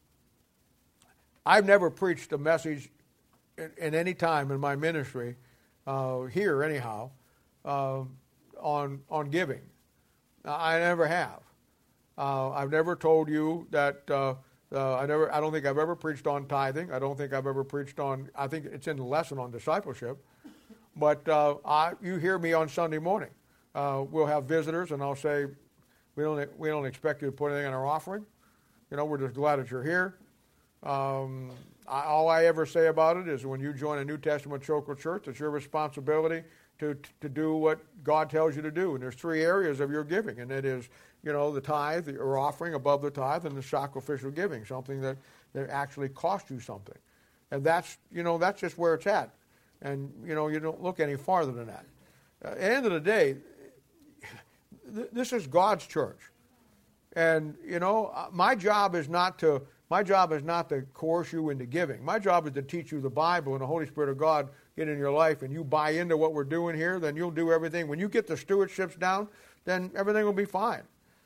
I've never preached a message in, in any time in my ministry, uh, here anyhow, uh, on on giving. I never have. Uh, I've never told you that. Uh, uh, I never. I don't think I've ever preached on tithing. I don't think I've ever preached on. I think it's in the lesson on discipleship. But uh, I, you hear me on Sunday morning. Uh, we'll have visitors, and I'll say, we don't we don't expect you to put anything in our offering. You know, we're just glad that you're here. Um, I, all I ever say about it is when you join a New Testament local church, it's your responsibility to to do what God tells you to do. And there's three areas of your giving, and it is, you know, the tithe, or offering above the tithe, and the sacrificial giving, something that, that actually costs you something. And that's, you know, that's just where it's at. And, you know, you don't look any farther than that. Uh, at the end of the day, th- this is God's church. And, you know, my job is not to my job is not to coerce you into giving. My job is to teach you the Bible, and the Holy Spirit of God get in your life, and you buy into what we're doing here, then you'll do everything. When you get the stewardships down, then everything will be fine.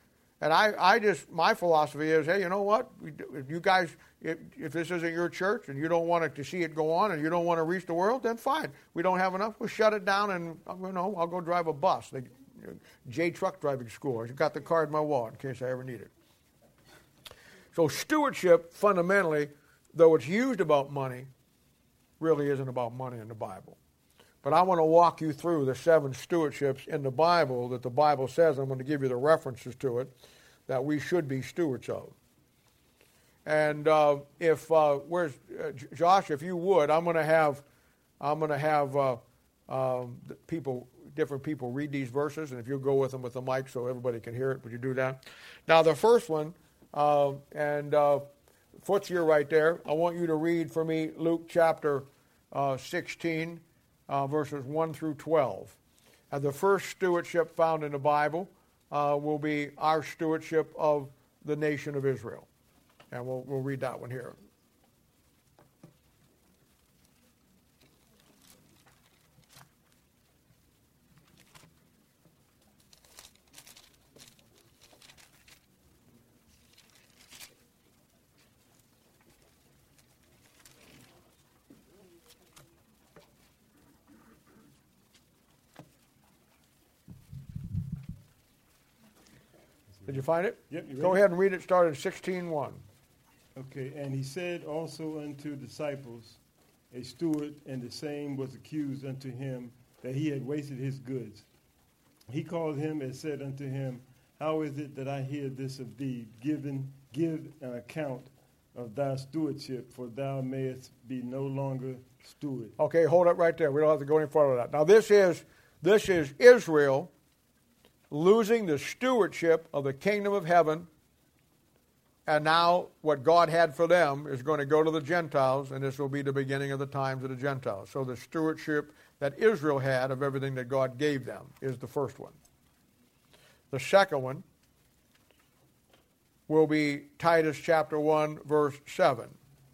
And I, I just, my philosophy is, hey, you know what? We, if you guys, if, if this isn't your church and you don't want it to see it go on and you don't want to reach the world, then fine. We don't have enough. We'll shut it down and, you know, I'll go drive a bus. The J Truck Driving School. I've got the card in my wallet in case I ever need it. So stewardship, fundamentally, though it's used about money, really isn't about money in the Bible. But I want to walk you through the seven stewardships in the Bible that the Bible says. I'm going to give you the references to it that we should be stewards of. And uh, if uh, where's uh, Josh, if you would, I'm going to have I'm going to have uh, um, people, different people read these verses, and if you'll go with them with the mic so everybody can hear it, would you do that? Now the first one, uh, and uh, Foot's here right there. I want you to read for me Luke chapter uh, sixteen. Uh, verses one through twelve. And the first stewardship found in the Bible uh, will be our stewardship of the nation of Israel. And we'll, we'll read that one here. Did you find it? Yep. You Go ready? ahead and read it, starting sixteen one. Okay, and he said also unto disciples, a steward, and the same was accused unto him that he had wasted his goods. He called him and said unto him, how is it that I hear this of thee? Given, give an account of thy stewardship, for thou mayest be no longer steward. Okay, hold it right there. We don't have to go any further than that. Now this is this is Israel losing the stewardship of the kingdom of heaven, and now what God had for them is going to go to the Gentiles, and this will be the beginning of the times of the Gentiles. So the stewardship that Israel had of everything that God gave them is the first one. The second one will be Titus chapter one, verse seven.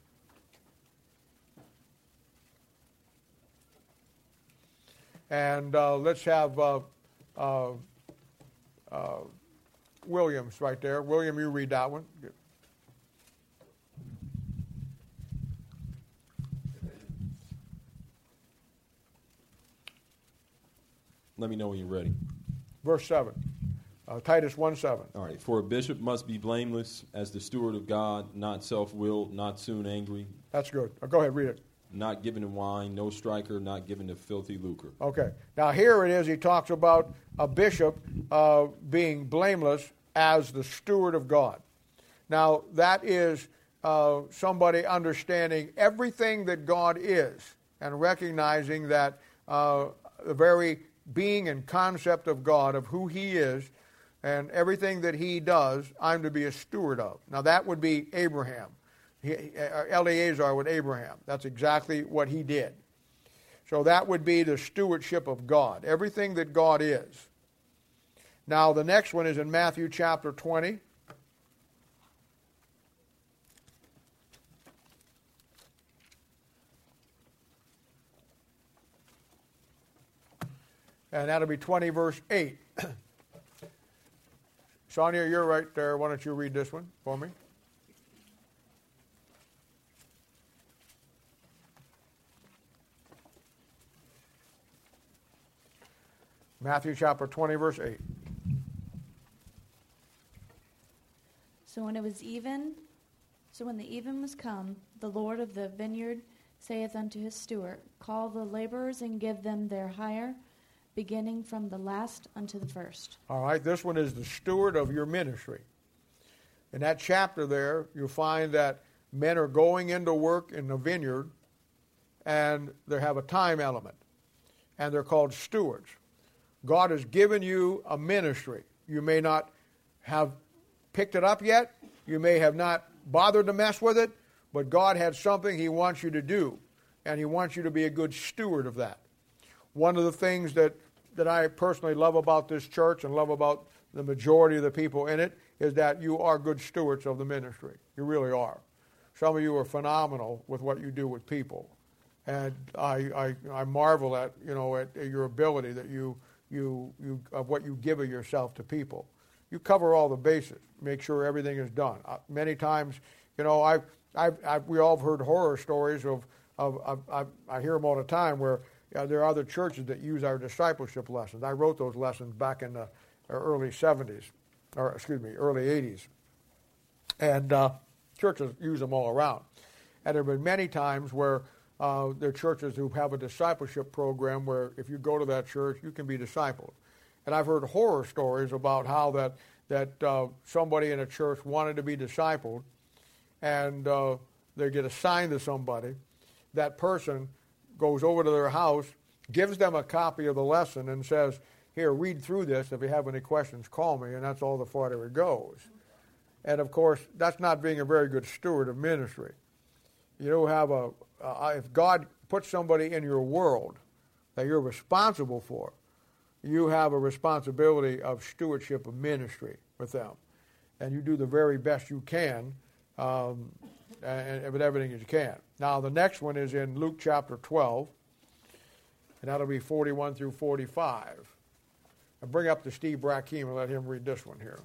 And uh, let's have uh, uh, uh, Williams right there. William, you read that one. Let me know when you're ready. Verse seven. Uh, Titus one seven. All right. For a bishop must be blameless as the steward of God, not self-willed, not soon angry. That's good. Uh, go ahead, read it. Not given to wine, no striker, not given to filthy lucre. Okay. Now here it is. He talks about a bishop uh, being blameless as the steward of God. Now that is uh, somebody understanding everything that God is and recognizing that uh, the very being and concept of God, of who He is, and everything that He does, I'm to be a steward of. Now that would be Abraham. He, uh, Eleazar with Abraham. That's exactly what he did. So that would be the stewardship of God, everything that God is. Now the next one is in Matthew chapter twenty. And that'll be twenty verse eight. Sonia, you're right there. Why don't you read this one for me? Matthew chapter twenty, verse eight. So when it was even, so when the even was come, the Lord of the vineyard saith unto his steward, call the laborers and give them their hire, beginning from the last unto the first. All right, this one is the steward of your ministry. In that chapter there, you'll find that men are going into work in the vineyard, and they have a time element, and they're called stewards. God has given you a ministry. You may not have picked it up yet. You may have not bothered to mess with it, but God had something He wants you to do, and He wants you to be a good steward of that. One of the things that, that I personally love about this church and love about the majority of the people in it is that you are good stewards of the ministry. You really are. Some of you are phenomenal with what you do with people, and I, I, I marvel at, you know, at your ability that you You, you, of what you give of yourself to people. you cover all the bases, make sure everything is done. Uh, many times, you know, I, I, I, we all have heard horror stories of, of, of, of I hear them all the time where uh, there are other churches that use our discipleship lessons. I wrote those lessons back in the early seventies, or excuse me, early eighties. And uh, churches use them all around. And there have been many times where uh, there are churches who have a discipleship program where if you go to that church, you can be discipled. And I've heard horror stories about how that, that uh, somebody in a church wanted to be discipled, and uh, they get assigned to somebody. That person goes over to their house, gives them a copy of the lesson, and says, here, read through this. If you have any questions, call me, and that's all the farther it goes. And, of course, that's not being a very good steward of ministry. You don't have a, uh, if God puts somebody in your world that you're responsible for, you have a responsibility of stewardship of ministry with them. And you do the very best you can um, and, and with everything that you can. Now, the next one is in Luke chapter twelve, and that'll be forty-one through forty-five. I'll bring up to Steve Brackheim and let him read this one here.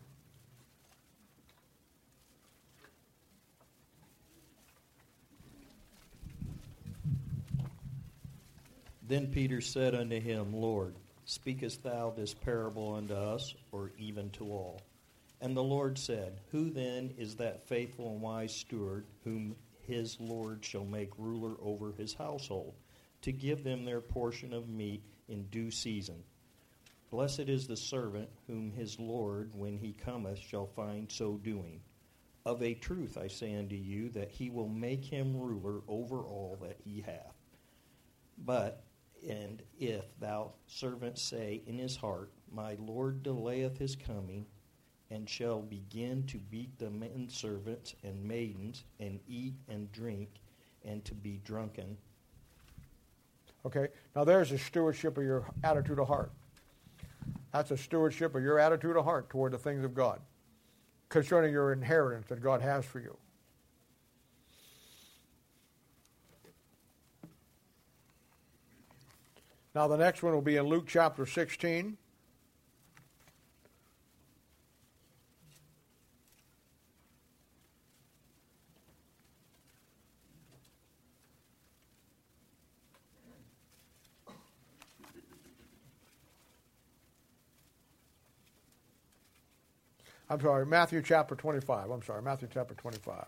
Then Peter said unto him, Lord, speakest thou this parable unto us, or even to all? And the Lord said, Who then is that faithful and wise steward, whom his Lord shall make ruler over his household, to give them their portion of meat in due season? Blessed is the servant whom his Lord, when he cometh, shall find so doing. Of a truth I say unto you, that he will make him ruler over all that he hath. But, and if thou servant say in his heart, My Lord delayeth his coming, and shall begin to beat the men servants and maidens, and eat and drink, and to be drunken. Okay, now there's a stewardship of your attitude of heart. That's a stewardship of your attitude of heart toward the things of God, concerning your inheritance that God has for you. Now the next one will be in Luke chapter sixteen. I'm sorry, Matthew chapter twenty-five. I'm sorry, Matthew chapter twenty-five.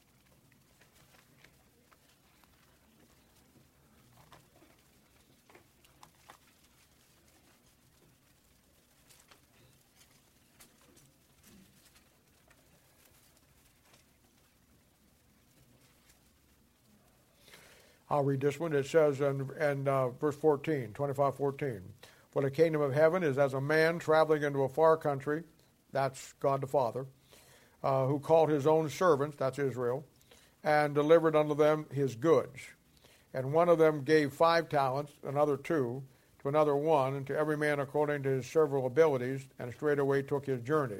I'll read this one. It says in, in uh, verse fourteen, twenty-five fourteen, For the kingdom of heaven is as a man traveling into a far country, that's God the Father, uh, who called his own servants, that's Israel, and delivered unto them his goods. And one of them gave five talents, another two, to another one, and to every man according to his several abilities, and straightway took his journey.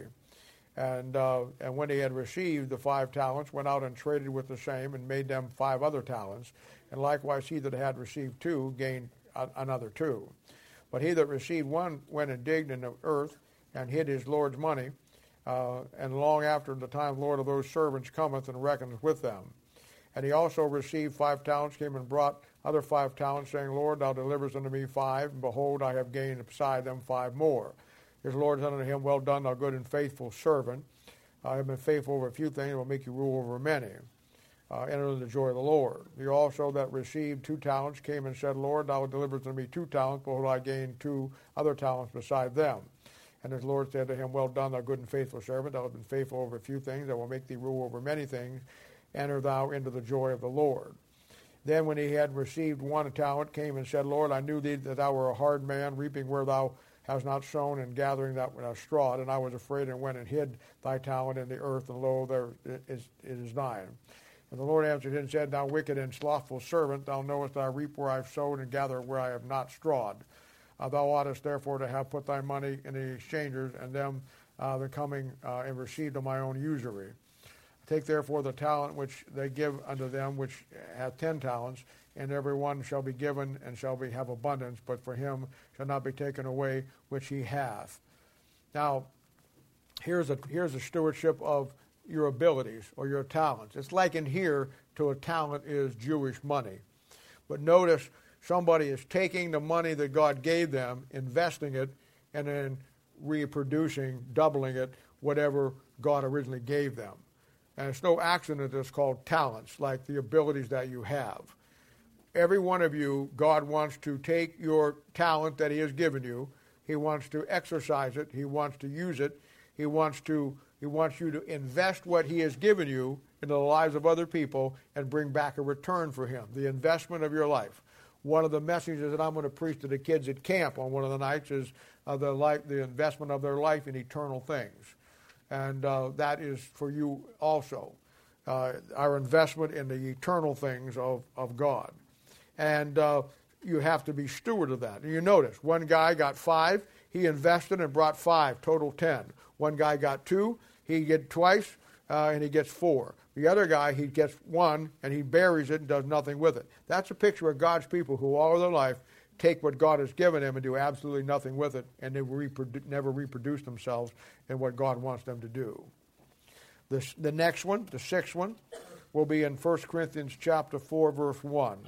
And uh, and when he had received the five talents, went out and traded with the same, and made them five other talents. And likewise he that had received two gained a- another two. But he that received one went and digged in the earth, and hid his Lord's money. Uh, and long after the time Lord of those servants cometh and reckoneth with them. And he also received five talents, came and brought other five talents, saying, Lord, thou deliverest unto me five, and behold, I have gained beside them five more. His Lord said unto him, Well done, thou good and faithful servant. I have been faithful over a few things, and will make you rule over many. Uh, enter into the joy of the Lord. He also that received two talents came and said, Lord, thou deliverest unto me two talents, behold, I gained two other talents beside them. And his Lord said to him, Well done, thou good and faithful servant. Thou hast been faithful over a few things. I will make thee rule over many things. Enter thou into the joy of the Lord. Then when he had received one talent, came and said, Lord, I knew thee that thou wert a hard man, reaping where thou hast not sown, and gathering that which thou hast strawed. And I was afraid, and went and hid thy talent in the earth, and lo, there it is, it is thine. And the Lord answered him and said, Thou wicked and slothful servant, thou knowest that I reap where I have sowed, and gather where I have not strawed. Uh, thou oughtest therefore to have put thy money in the exchangers, and them uh, the coming uh, and received of my own usury. Take therefore the talent which they give unto them which hath ten talents, and every one shall be given and shall be have abundance, but for him shall not be taken away which he hath. Now, here's a here's a stewardship of your abilities or your talents. It's likened here to a talent is Jewish money. But notice somebody is taking the money that God gave them, investing it, and then reproducing, doubling it, whatever God originally gave them. And it's no accident that it's called talents, like the abilities that you have. Every one of you, God wants to take your talent that he has given you. He wants to exercise it. He wants to use it. He wants to He wants you to invest what he has given you into the lives of other people and bring back a return for him, the investment of your life. One of the messages that I'm going to preach to the kids at camp on one of the nights is uh, the, life, the investment of their life in eternal things. And uh, that is for you also, uh, our investment in the eternal things of, of God. And uh, you have to be steward of that. And you notice, one guy got five, he invested and brought five, total ten. One guy got two, he gets twice, uh, and he gets four. The other guy, he gets one, and he buries it and does nothing with it. That's a picture of God's people who all their life take what God has given them and do absolutely nothing with it, and they reprodu- never reproduce themselves in what God wants them to do. This, the next one, the sixth one, will be in First Corinthians chapter four, verse one.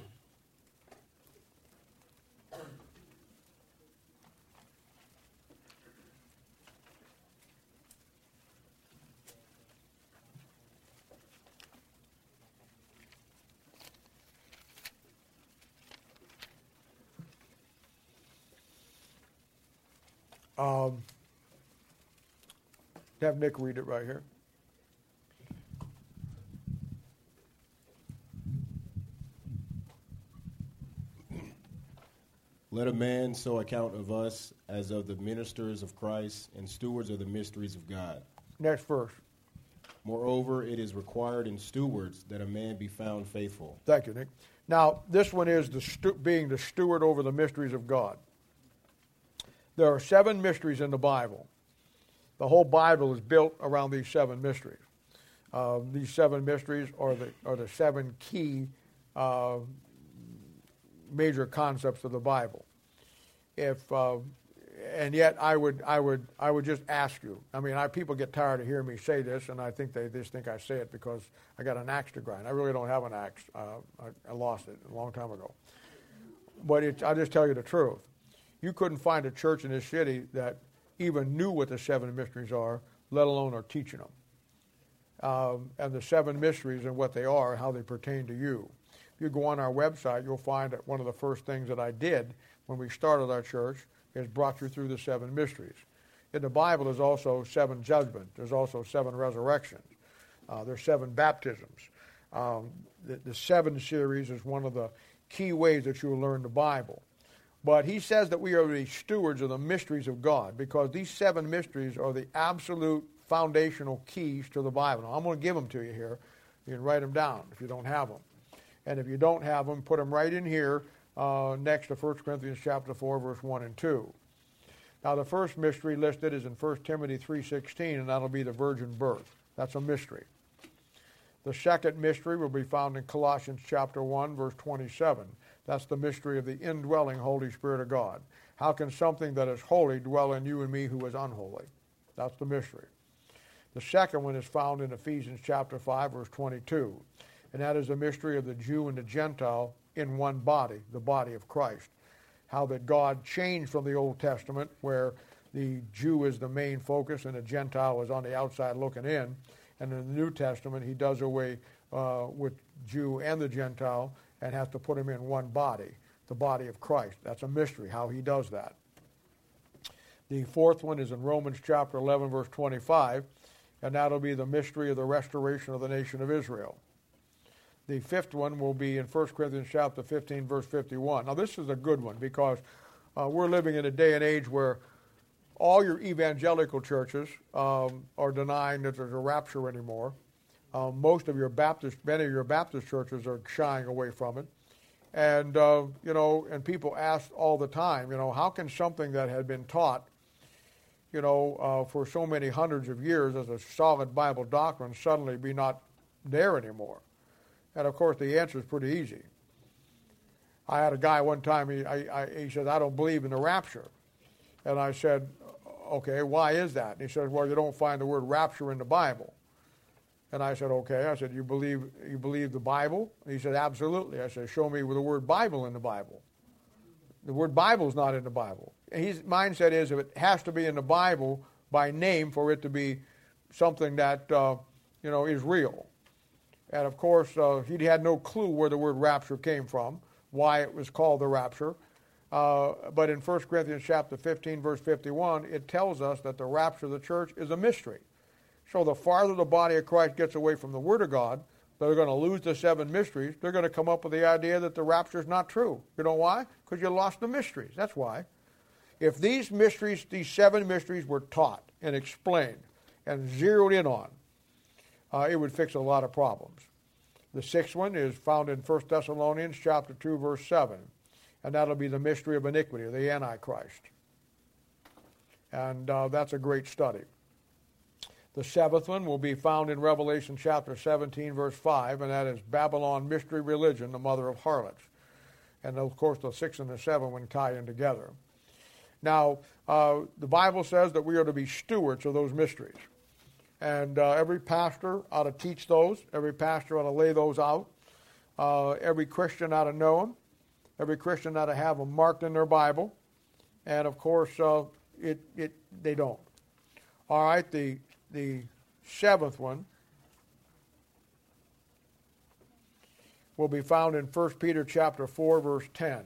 Um, have Nick read it right here. Let a man so account of us as of the ministers of Christ and stewards of the mysteries of God. Next verse. Moreover, it is required in stewards that a man be found faithful. Thank you, Nick. Now, this one is the stu- being the steward over the mysteries of God. There are seven mysteries in the Bible. The whole Bible is built around these seven mysteries. Uh, these seven mysteries are the are the seven key uh, major concepts of the Bible. If uh, and yet I would I would I would just ask you. I mean, I, people get tired of hearing me say this, and I think they just think I say it because I got an axe to grind. I really don't have an axe. Uh, I, I lost it a long time ago. But it, I'll just tell you the truth. You couldn't find a church in this city that even knew what the seven mysteries are, let alone are teaching them. Um, and the seven mysteries and what they are, how they pertain to you. If you go on our website, you'll find that one of the first things that I did when we started our church is brought you through the seven mysteries. In the Bible, there's also seven judgments. There's also seven resurrections. Uh, there's seven baptisms. Um, the, the seven series is one of the key ways that you'll learn the Bible. But he says that we are the stewards of the mysteries of God because these seven mysteries are the absolute foundational keys to the Bible. Now, I'm going to give them to you here. You can write them down if you don't have them. And if you don't have them, put them right in here uh, next to First Corinthians chapter four, verse one and two. Now, the first mystery listed is in First Timothy three sixteen, and that'll be the virgin birth. That's a mystery. The second mystery will be found in Colossians chapter one, verse twenty-seven. That's the mystery of the indwelling Holy Spirit of God. How can something that is holy dwell in you and me who is unholy? That's the mystery. The second one is found in Ephesians chapter five, verse twenty-two. And that is the mystery of the Jew and the Gentile in one body, the body of Christ. How that God changed from the Old Testament, where the Jew is the main focus and the Gentile is on the outside looking in. And in the New Testament, he does away uh, with Jew and the Gentile and has to put them in one body, the body of Christ. That's a mystery, how he does that. The fourth one is in Romans chapter eleven, verse twenty-five, and that'll be the mystery of the restoration of the nation of Israel. The fifth one will be in First Corinthians chapter fifteen, verse fifty-one. Now, this is a good one because uh, we're living in a day and age where all your evangelical churches um, are denying that there's a rapture anymore. Uh, most of your Baptist, many of your Baptist churches are shying away from it. And, uh, you know, and people ask all the time, you know, how can something that had been taught, you know, uh, for so many hundreds of years as a solid Bible doctrine suddenly be not there anymore? And, of course, the answer is pretty easy. I had a guy one time, he, I, I, he said, I don't believe in the rapture. And I said, okay, why is that? And he said, well, you don't find the word rapture in the Bible. And I said, okay. I said, you believe you believe the Bible? And he said, absolutely. I said, show me the word Bible in the Bible. The word Bible is not in the Bible. And his mindset is if it has to be in the Bible by name for it to be something that, uh, you know, is real. And, of course, uh, he had no clue where the word rapture came from, why it was called the rapture. Uh, but in First Corinthians chapter fifteen, verse fifty-one, it tells us that the rapture of the church is a mystery. So the farther the body of Christ gets away from the Word of God, they're going to lose the seven mysteries. They're going to come up with the idea that the rapture is not true. You know why? Because you lost the mysteries. That's why. If these mysteries, these seven mysteries were taught and explained and zeroed in on, uh, it would fix a lot of problems. The sixth one is found in First Thessalonians chapter two, verse seven. And that'll be the mystery of iniquity, or the Antichrist. And uh, that's a great study. The seventh one will be found in Revelation chapter seventeen, verse five, and that is Babylon mystery religion, the mother of harlots. And, of course, the sixth and the seventh one tie in together. Now, uh, the Bible says that we are to be stewards of those mysteries. And uh, every pastor ought to teach those. Every pastor ought to lay those out. Uh, every Christian ought to know them. Every Christian ought to have them marked in their Bible. And, of course, uh, it, it, they don't. All right, the, the seventh one will be found in First Peter chapter four, verse ten.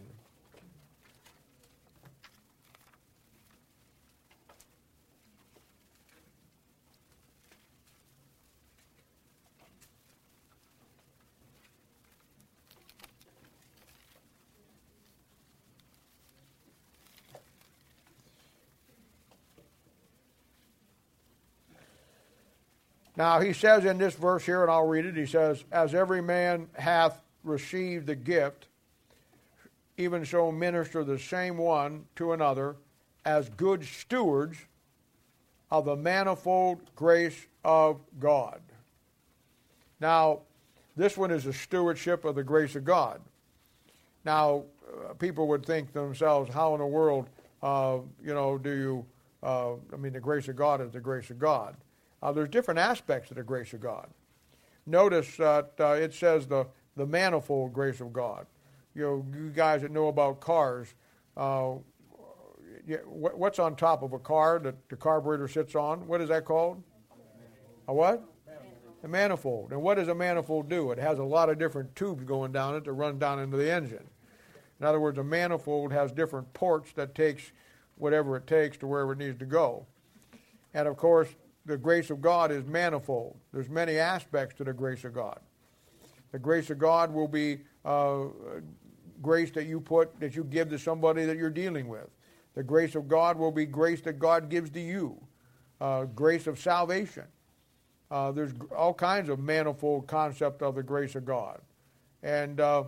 Now, he says in this verse here, and I'll read it, he says, as every man hath received the gift, even so minister the same one to another as good stewards of the manifold grace of God. Now, this one is a stewardship of the grace of God. Now, uh, people would think to themselves, how in the world, uh, you know, do you, uh, I mean, the grace of God is the grace of God. Uh, there's different aspects of the grace of God. Notice that uh, it says the, the manifold grace of God. You know, you guys that know about cars, uh, what's on top of a car that the carburetor sits on? What is that called? A what? A manifold. And what does a manifold do? It has a lot of different tubes going down it to run down into the engine. In other words, a manifold has different ports that takes whatever it takes to wherever it needs to go. And, of course, the grace of God is manifold. There's many aspects to the grace of God. The grace of God will be uh, grace that you put, that you give to somebody that you're dealing with. The grace of God will be grace that God gives to you. Uh, grace of salvation. Uh, there's all kinds of manifold concept of the grace of God. And uh,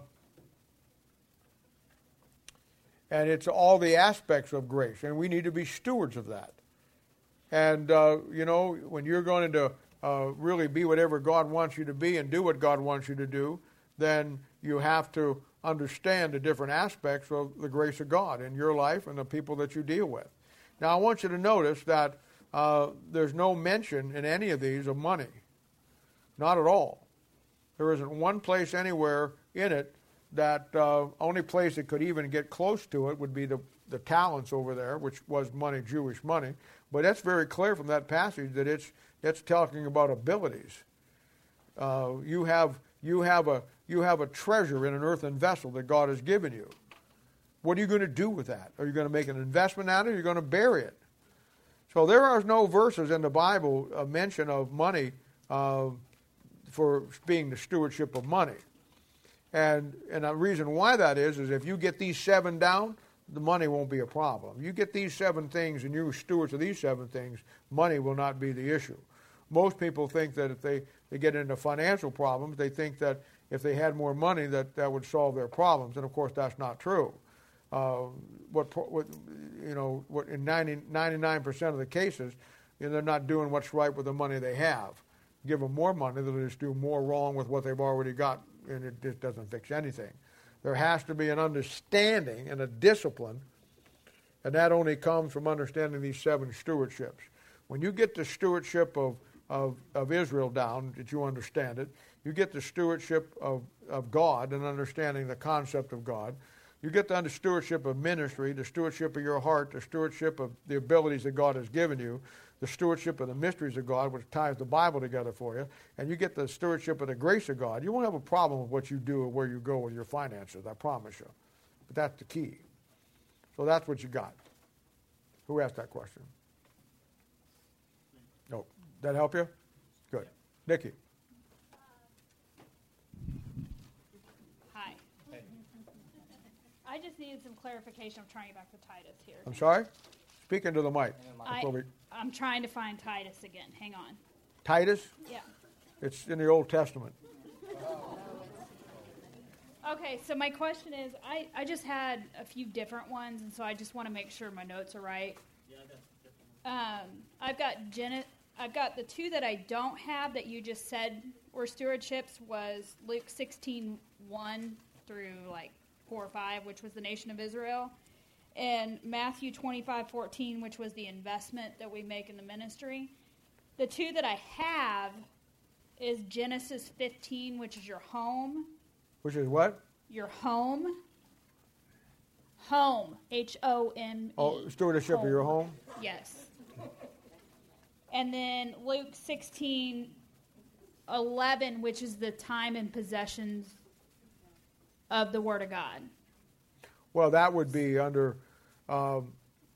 and it's all the aspects of grace. And we need to be stewards of that. And, uh, you know, when you're going to uh, really be whatever God wants you to be and do what God wants you to do, then you have to understand the different aspects of the grace of God in your life and the people that you deal with. Now, I want you to notice that uh, there's no mention in any of these of money. Not at all. There isn't one place anywhere in it that uh, only place that could even get close to it would be the, the talents over there, which was money, Jewish money. But that's very clear from that passage that it's it's talking about abilities. Uh, you have you have a you have a treasure in an earthen vessel that God has given you. What are you going to do with that? Are you going to make an investment out of it? Or are you going to bury it? So there are no verses in the Bible a mention of money uh, for being the stewardship of money. And and the reason why that is is if you get these seven down, the money won't be a problem. You get these seven things and you're stewards of these seven things, money will not be the issue. Most people think that if they, they get into financial problems, they think that if they had more money that that would solve their problems. And, of course, that's not true. Uh, what, what you know, what in ninety, ninety-nine percent of the cases, you know, they're not doing what's right with the money they have. Give them more money, they'll just do more wrong with what they've already got, and it just doesn't fix anything. There has to be an understanding and a discipline And that only comes from understanding these seven stewardships. When you get the stewardship of, of, of Israel down, that you understand it, you get the stewardship of, of God and understanding the concept of God. You get the stewardship of ministry, the stewardship of your heart, the stewardship of the abilities that God has given you, the stewardship of the mysteries of God, which ties the Bible together for you, and you get the stewardship of the grace of God. You won't have a problem with what you do or where you go with your finances, I promise you. But that's the key. So that's what you got. Who asked that question? No. That help you? Good. Nikki. Hi. I just needed some clarification. I'm trying to get back to Titus here. I'm sorry? Speak into the mic. I, we... I'm trying to find Titus again. Hang on. Titus? Yeah. It's in the Old Testament. Okay, so my question is, I, I just had a few different ones, and so I just want to make sure my notes are right. Yeah, I got different ones. Um, I've got Gen- I've got the two that I don't have that you just said were stewardships was Luke sixteen one through like four or five, which was the nation of Israel, and Matthew twenty-five fourteen, which was the investment that we make in the ministry. The two that I have is Genesis fifteen, which is your home. Which is what? Your home. Home. H O M E. Oh, stewardship home. Of your home? Yes. And then Luke sixteen eleven, which is the time and possessions of the Word of God. Well, that would be under, um,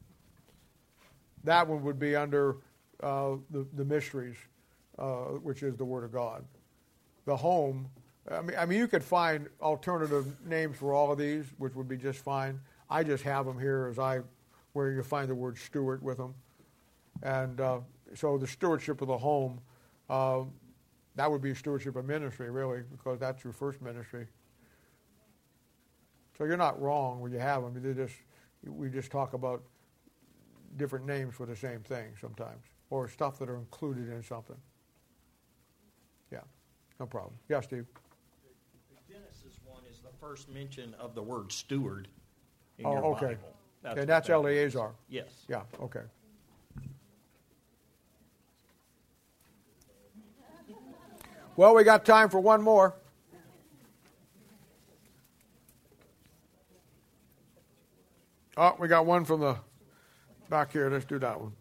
that one would be under uh, the, the mysteries, uh, which is the Word of God. The home, I mean, I mean, you could find alternative names for all of these, which would be just fine. I just have them here as I, where you find the word steward with them. And uh, so the stewardship of the home, uh, that would be stewardship of ministry, really, because that's your first ministry. So you're not wrong when you have them. They just, we just talk about different names for the same thing sometimes, or stuff that are included in something. Yeah, no problem. Yeah, Steve. The Genesis one is the first mention of the word steward in oh, your okay. Bible. That's and that's that Eleazar. Is. Yes. Yeah, okay. Well, we got time for one more. Oh, we got one from the back here. Let's do that one.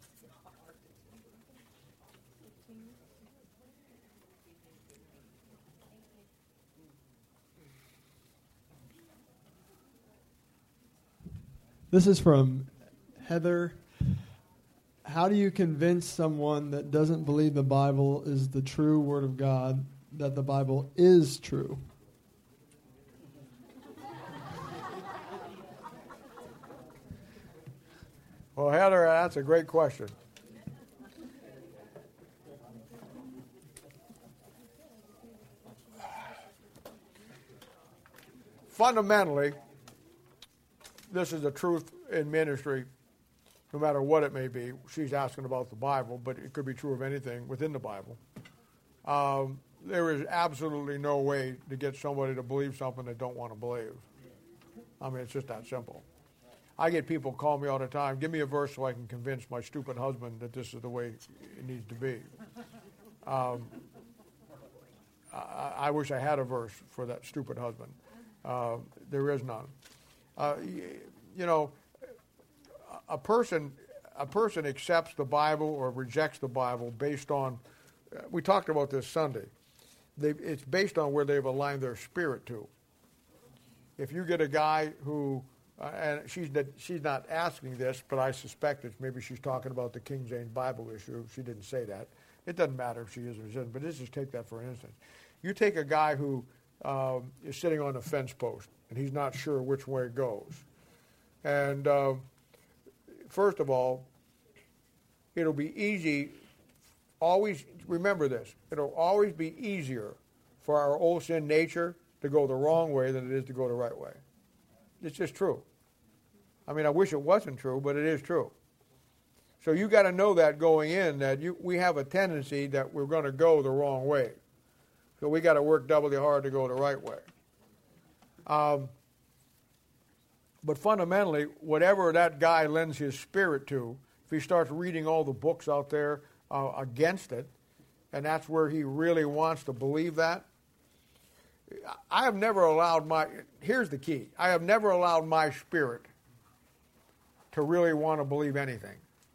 This is from Heather. How do you convince someone that doesn't believe the Bible is the true Word of God that the Bible is true? Well, Heather, that's a great question. Fundamentally, this is the truth in ministry, no matter what it may be. She's asking about the Bible, but it could be true of anything within the Bible. Um, there is absolutely no way to get somebody to believe something they don't want to believe. I mean, it's just that simple. I get people call me all the time, give me a verse so I can convince my stupid husband that this is the way it needs to be. Um, I, I wish I had a verse for that stupid husband. Uh, there is none. Uh, you, you know, a person a person accepts the Bible or rejects the Bible based on, uh, we talked about this Sunday, they, it's based on where they've aligned their spirit to. If you get a guy who, uh, and she's not, she's not asking this, but I suspect it's maybe she's talking about the King James Bible issue. She didn't say that. It doesn't matter if she is or isn't, but let's just take that for instance. You take a guy who um, is sitting on a fence post, and he's not sure which way it goes. And uh, first of all, it'll be easy, always, remember this, it'll always be easier for our old sin nature to go the wrong way than it is to go the right way. It's just true. I mean, I wish it wasn't true, but it is true. So you got to know that going in, that you, we have a tendency that we're going to go the wrong way. So we got to work doubly hard to go the right way. Um, But fundamentally, whatever that guy lends his spirit to, if he starts reading all the books out there uh, against it, and that's where he really wants to believe that, I have never allowed my, here's the key, I have never allowed my spirit to really want to believe anything.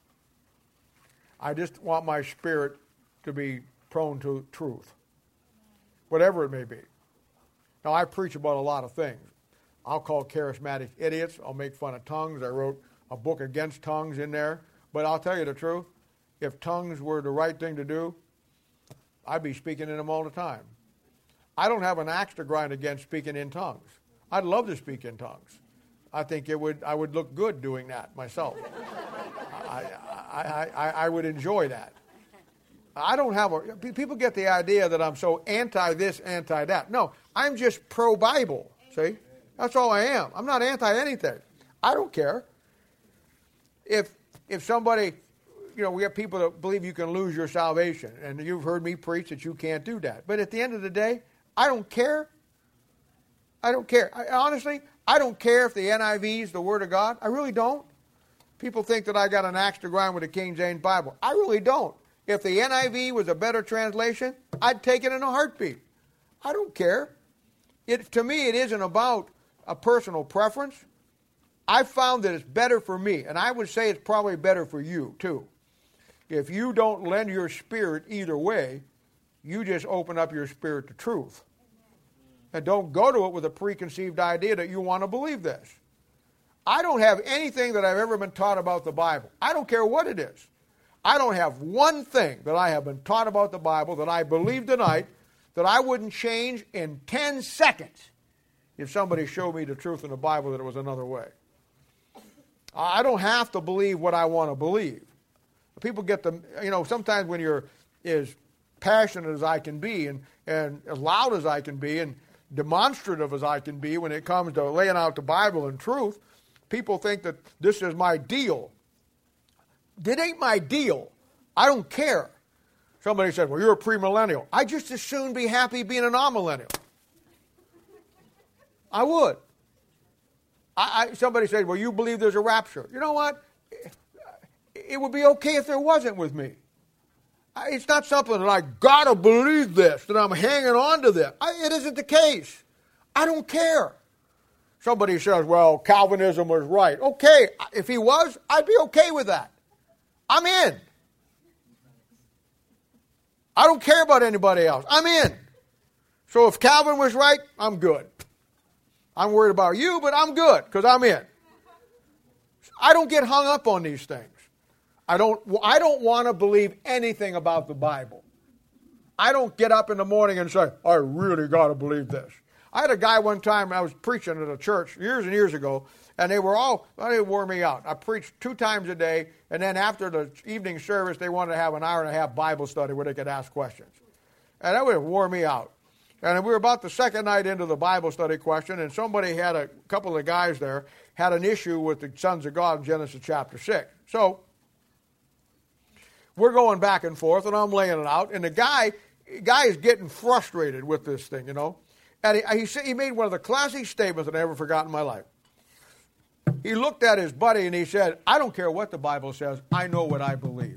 I just want my spirit to be prone to truth, whatever it may be. Now, I preach about a lot of things. I'll call charismatics idiots. I'll make fun of tongues. I wrote a book against tongues in there. But I'll tell you the truth. If tongues were the right thing to do, I'd be speaking in them all the time. I don't have an axe to grind against speaking in tongues. I'd love to speak in tongues. I think it would. I would look good doing that myself. I, I, I, I would enjoy that. I don't have a... People get the idea that I'm so anti-this, anti-that. No, I'm just pro-Bible, see? That's all I am. I'm not anti-anything. I don't care. If if somebody... You know, we have people that believe you can lose your salvation, and you've heard me preach that you can't do that. But at the end of the day, I don't care. I don't care. I, honestly, I don't care if the N I V is the Word of God. I really don't. People think that I got an axe to grind with the King James Bible. I really don't. If the N I V was a better translation, I'd take it in a heartbeat. I don't care. It, to me, it isn't about a personal preference. I found that it's better for me, and I would say it's probably better for you, too. If you don't lend your spirit either way, you just open up your spirit to truth. And don't go to it with a preconceived idea that you want to believe this. I don't have anything that I've ever been taught about the Bible. I don't care what it is. I don't have one thing that I have been taught about the Bible that I believe tonight that I wouldn't change in ten seconds if somebody showed me the truth in the Bible that it was another way. I don't have to believe what I want to believe. People get the, you know, sometimes when you're as passionate as I can be and, and as loud as I can be and demonstrative as I can be when it comes to laying out the Bible and truth, people think that this is my deal. It ain't my deal. I don't care. Somebody said, well, you're a premillennial. I'd just as soon be happy being an amillennial. I would. I, I, somebody said, well, you believe there's a rapture. You know what? It would be okay if there wasn't with me. I, it's not something that I got to believe this, that I'm hanging on to this. I, it isn't the case. I don't care. Somebody says, well, Calvinism was right. Okay, if he was, I'd be okay with that. I'm in. I don't care about anybody else. I'm in. So if Calvin was right, I'm good. I'm worried about you, but I'm good because I'm in. I don't get hung up on these things. I don't, I don't want to believe anything about the Bible. I don't get up in the morning and say, I really got to believe this. I had a guy one time, I was preaching at a church years and years ago, and they were all, well, they wore me out. I preached two times a day, and then after the evening service, they wanted to have an hour and a half Bible study where they could ask questions. And that would wore me out. And we were about the second night into the Bible study question, and somebody had, a couple of guys there, had an issue with the sons of God in Genesis chapter six. So, we're going back and forth, and I'm laying it out, and the guy, guy is getting frustrated with this thing, you know. And he, he, he made one of the classic statements that I never forgot in my life. He looked at his buddy, and he said, I don't care what the Bible says, I know what I believe.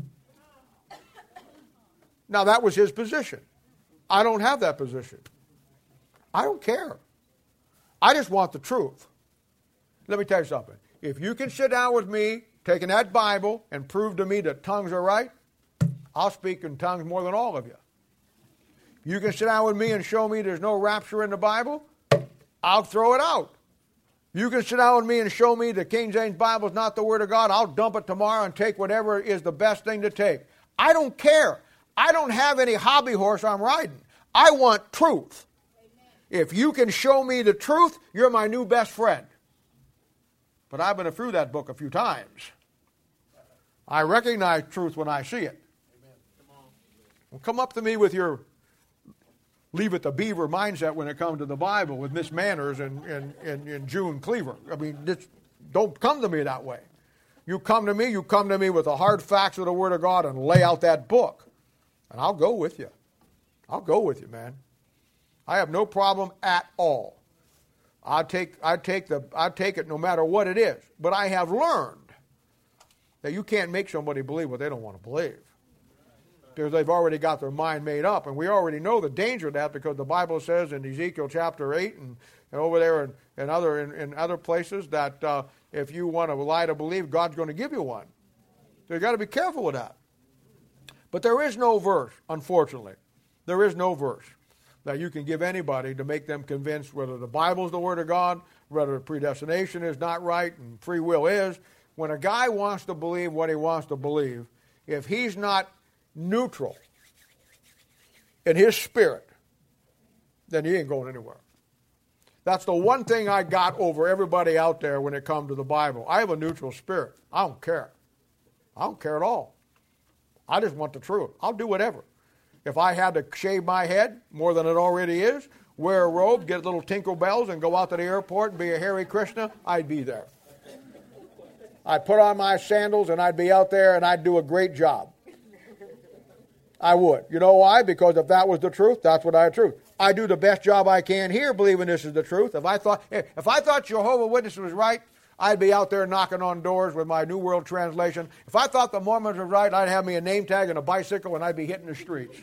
Now, that was his position. I don't have that position. I don't care. I just want the truth. Let me tell you something. If you can sit down with me, taking that Bible, and prove to me that tongues are right, I'll speak in tongues more than all of you. You can sit down with me and show me there's no rapture in the Bible, I'll throw it out. You can sit down with me and show me the King James Bible is not the Word of God, I'll dump it tomorrow and take whatever is the best thing to take. I don't care. I don't have any hobby horse I'm riding. I want truth. Amen. If you can show me the truth, you're my new best friend. But I've been through that book a few times. I recognize truth when I see it. Amen. Come on. Well, come up to me with your leave it to Beaver mindset when it comes to the Bible with Miss Manners and, and, and, and June Cleaver. I mean, this, don't come to me that way. You come to me, you come to me with the hard facts of the Word of God and lay out that book. And I'll go with you. I'll go with you, man. I have no problem at all. I take I take the I take it no matter what it is. But I have learned that you can't make somebody believe what they don't want to believe, because they've already got their mind made up, and we already know the danger of that, because the Bible says in Ezekiel chapter eight and, and over there and, and other in, in other places that uh, if you want a lie to believe, God's going to give you one. So you got to be careful with that. But there is no verse, unfortunately, there is no verse that you can give anybody to make them convinced whether the Bible is the Word of God, whether predestination is not right and free will is. When a guy wants to believe what he wants to believe, if he's not neutral in his spirit, then he ain't going anywhere. That's the one thing I got over everybody out there when it comes to the Bible. I have a neutral spirit. I don't care. I don't care at all. I just want the truth. I'll do whatever. If I had to shave my head more than it already is, wear a robe, get little tinkle bells, and go out to the airport and be a Hare Krishna, I'd be there. I'd put on my sandals and I'd be out there and I'd do a great job. I would. You know why? Because if that was the truth, that's what I had truth. I do the best job I can here, believing this is the truth. If I thought if I thought Jehovah's Witnesses was right, I'd be out there knocking on doors with my New World Translation. If I thought the Mormons were right, I'd have me a name tag and a bicycle, and I'd be hitting the streets.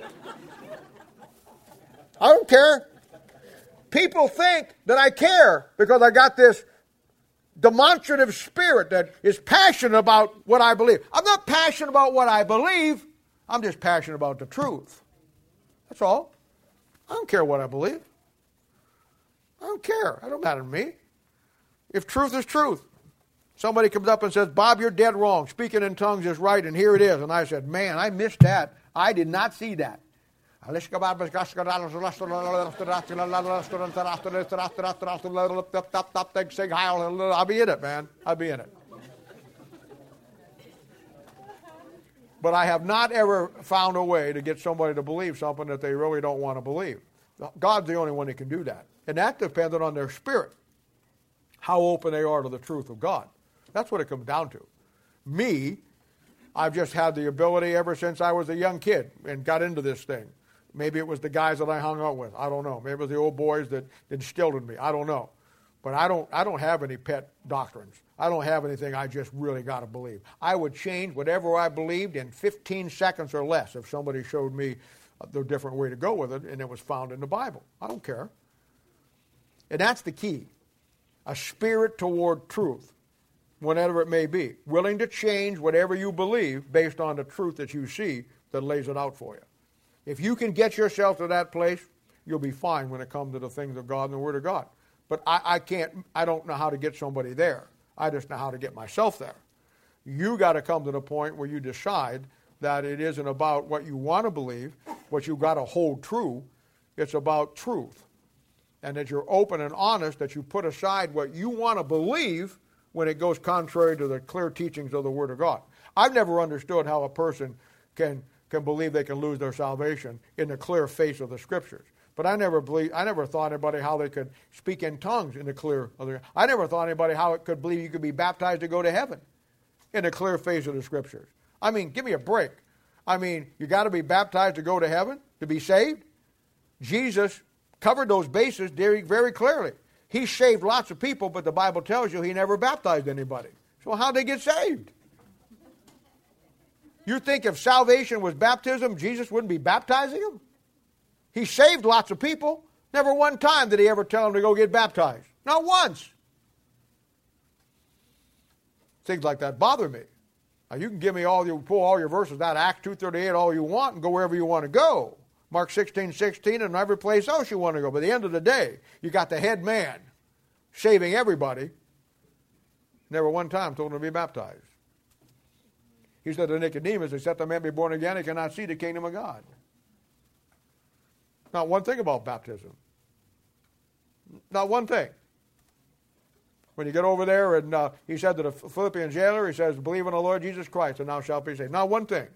I don't care. People think that I care because I got this demonstrative spirit that is passionate about what I believe. I'm not passionate about what I believe. I'm just passionate about the truth. That's all. I don't care what I believe. I don't care. It don't matter to me. If truth is truth. Somebody comes up and says, Bob, you're dead wrong. Speaking in tongues is right, and here it is. And I said, man, I missed that. I did not see that. I'll be in it, man. I'll be in it. But I have not ever found a way to get somebody to believe something that they really don't want to believe. God's the only one who can do that. And that depends on their spirit, how open they are to the truth of God. That's what it comes down to. Me, I've just had the ability ever since I was a young kid and got into this thing. Maybe it was the guys that I hung out with. I don't know. Maybe it was the old boys that instilled in me. I don't know. But I don't I don't have any pet doctrines. I don't have anything I just really got to believe. I would change whatever I believed in fifteen seconds or less if somebody showed me the different way to go with it and it was found in the Bible. I don't care. And that's the key. A spirit toward truth, whatever it may be. Willing to change whatever you believe based on the truth that you see that lays it out for you. If you can get yourself to that place, you'll be fine when it comes to the things of God and the Word of God. But I, I can't, I don't know how to get somebody there. I just know how to get myself there. You got to come to the point where you decide that it isn't about what you want to believe, what you got to hold true. It's about truth. And that you're open and honest, that you put aside what you want to believe when it goes contrary to the clear teachings of the Word of God. I've never understood how a person can can believe they can lose their salvation in the clear face of the Scriptures. But I never believe, I never thought anybody how they could speak in tongues in the clear of the. I never thought anybody how it could believe you could be baptized to go to heaven in the clear face of the Scriptures. I mean, give me a break. I mean, you got to be baptized to go to heaven to be saved. Jesus covered those bases very, very clearly. He saved lots of people, but the Bible tells you he never baptized anybody. So how'd they get saved? You think if salvation was baptism, Jesus wouldn't be baptizing them? He saved lots of people. Never one time did he ever tell them to go get baptized. Not once. Things like that bother me. Now you can give me all you pull all your verses out of Acts two thirty-eight all you want and go wherever you want to go. Mark sixteen sixteen and every place else you want to go. But at the end of the day, you got the head man saving everybody. Never one time told him to be baptized. He said to Nicodemus, except the man be born again, he cannot see the kingdom of God. Not one thing about baptism. Not one thing. When you get over there and uh, he said to the Philippian jailer, he says, believe in the Lord Jesus Christ and thou shalt be saved. Not one thing.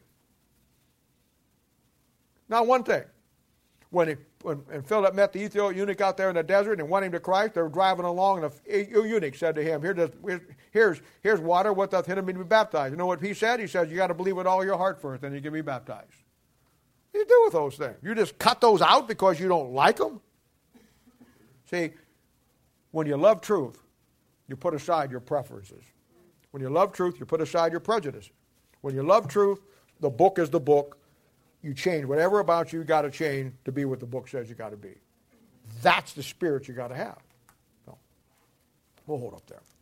Not one thing. When, he, when and Philip met the Ethiopian eunuch out there in the desert and won him to Christ, they were driving along and the eunuch said to him, Here does, here's, here's water, what doth hinder me to be baptized? You know what he said? He says, you got to believe with all your heart first, then you can be baptized. What do you do with those things? You just cut those out because you don't like them? See, When you love truth, you put aside your preferences. When you love truth, you put aside your prejudices. When you love truth, the book is the book. You change. Whatever about you, you got to change to be what the book says you got to be. That's the spirit you got to have. So, we'll hold up there.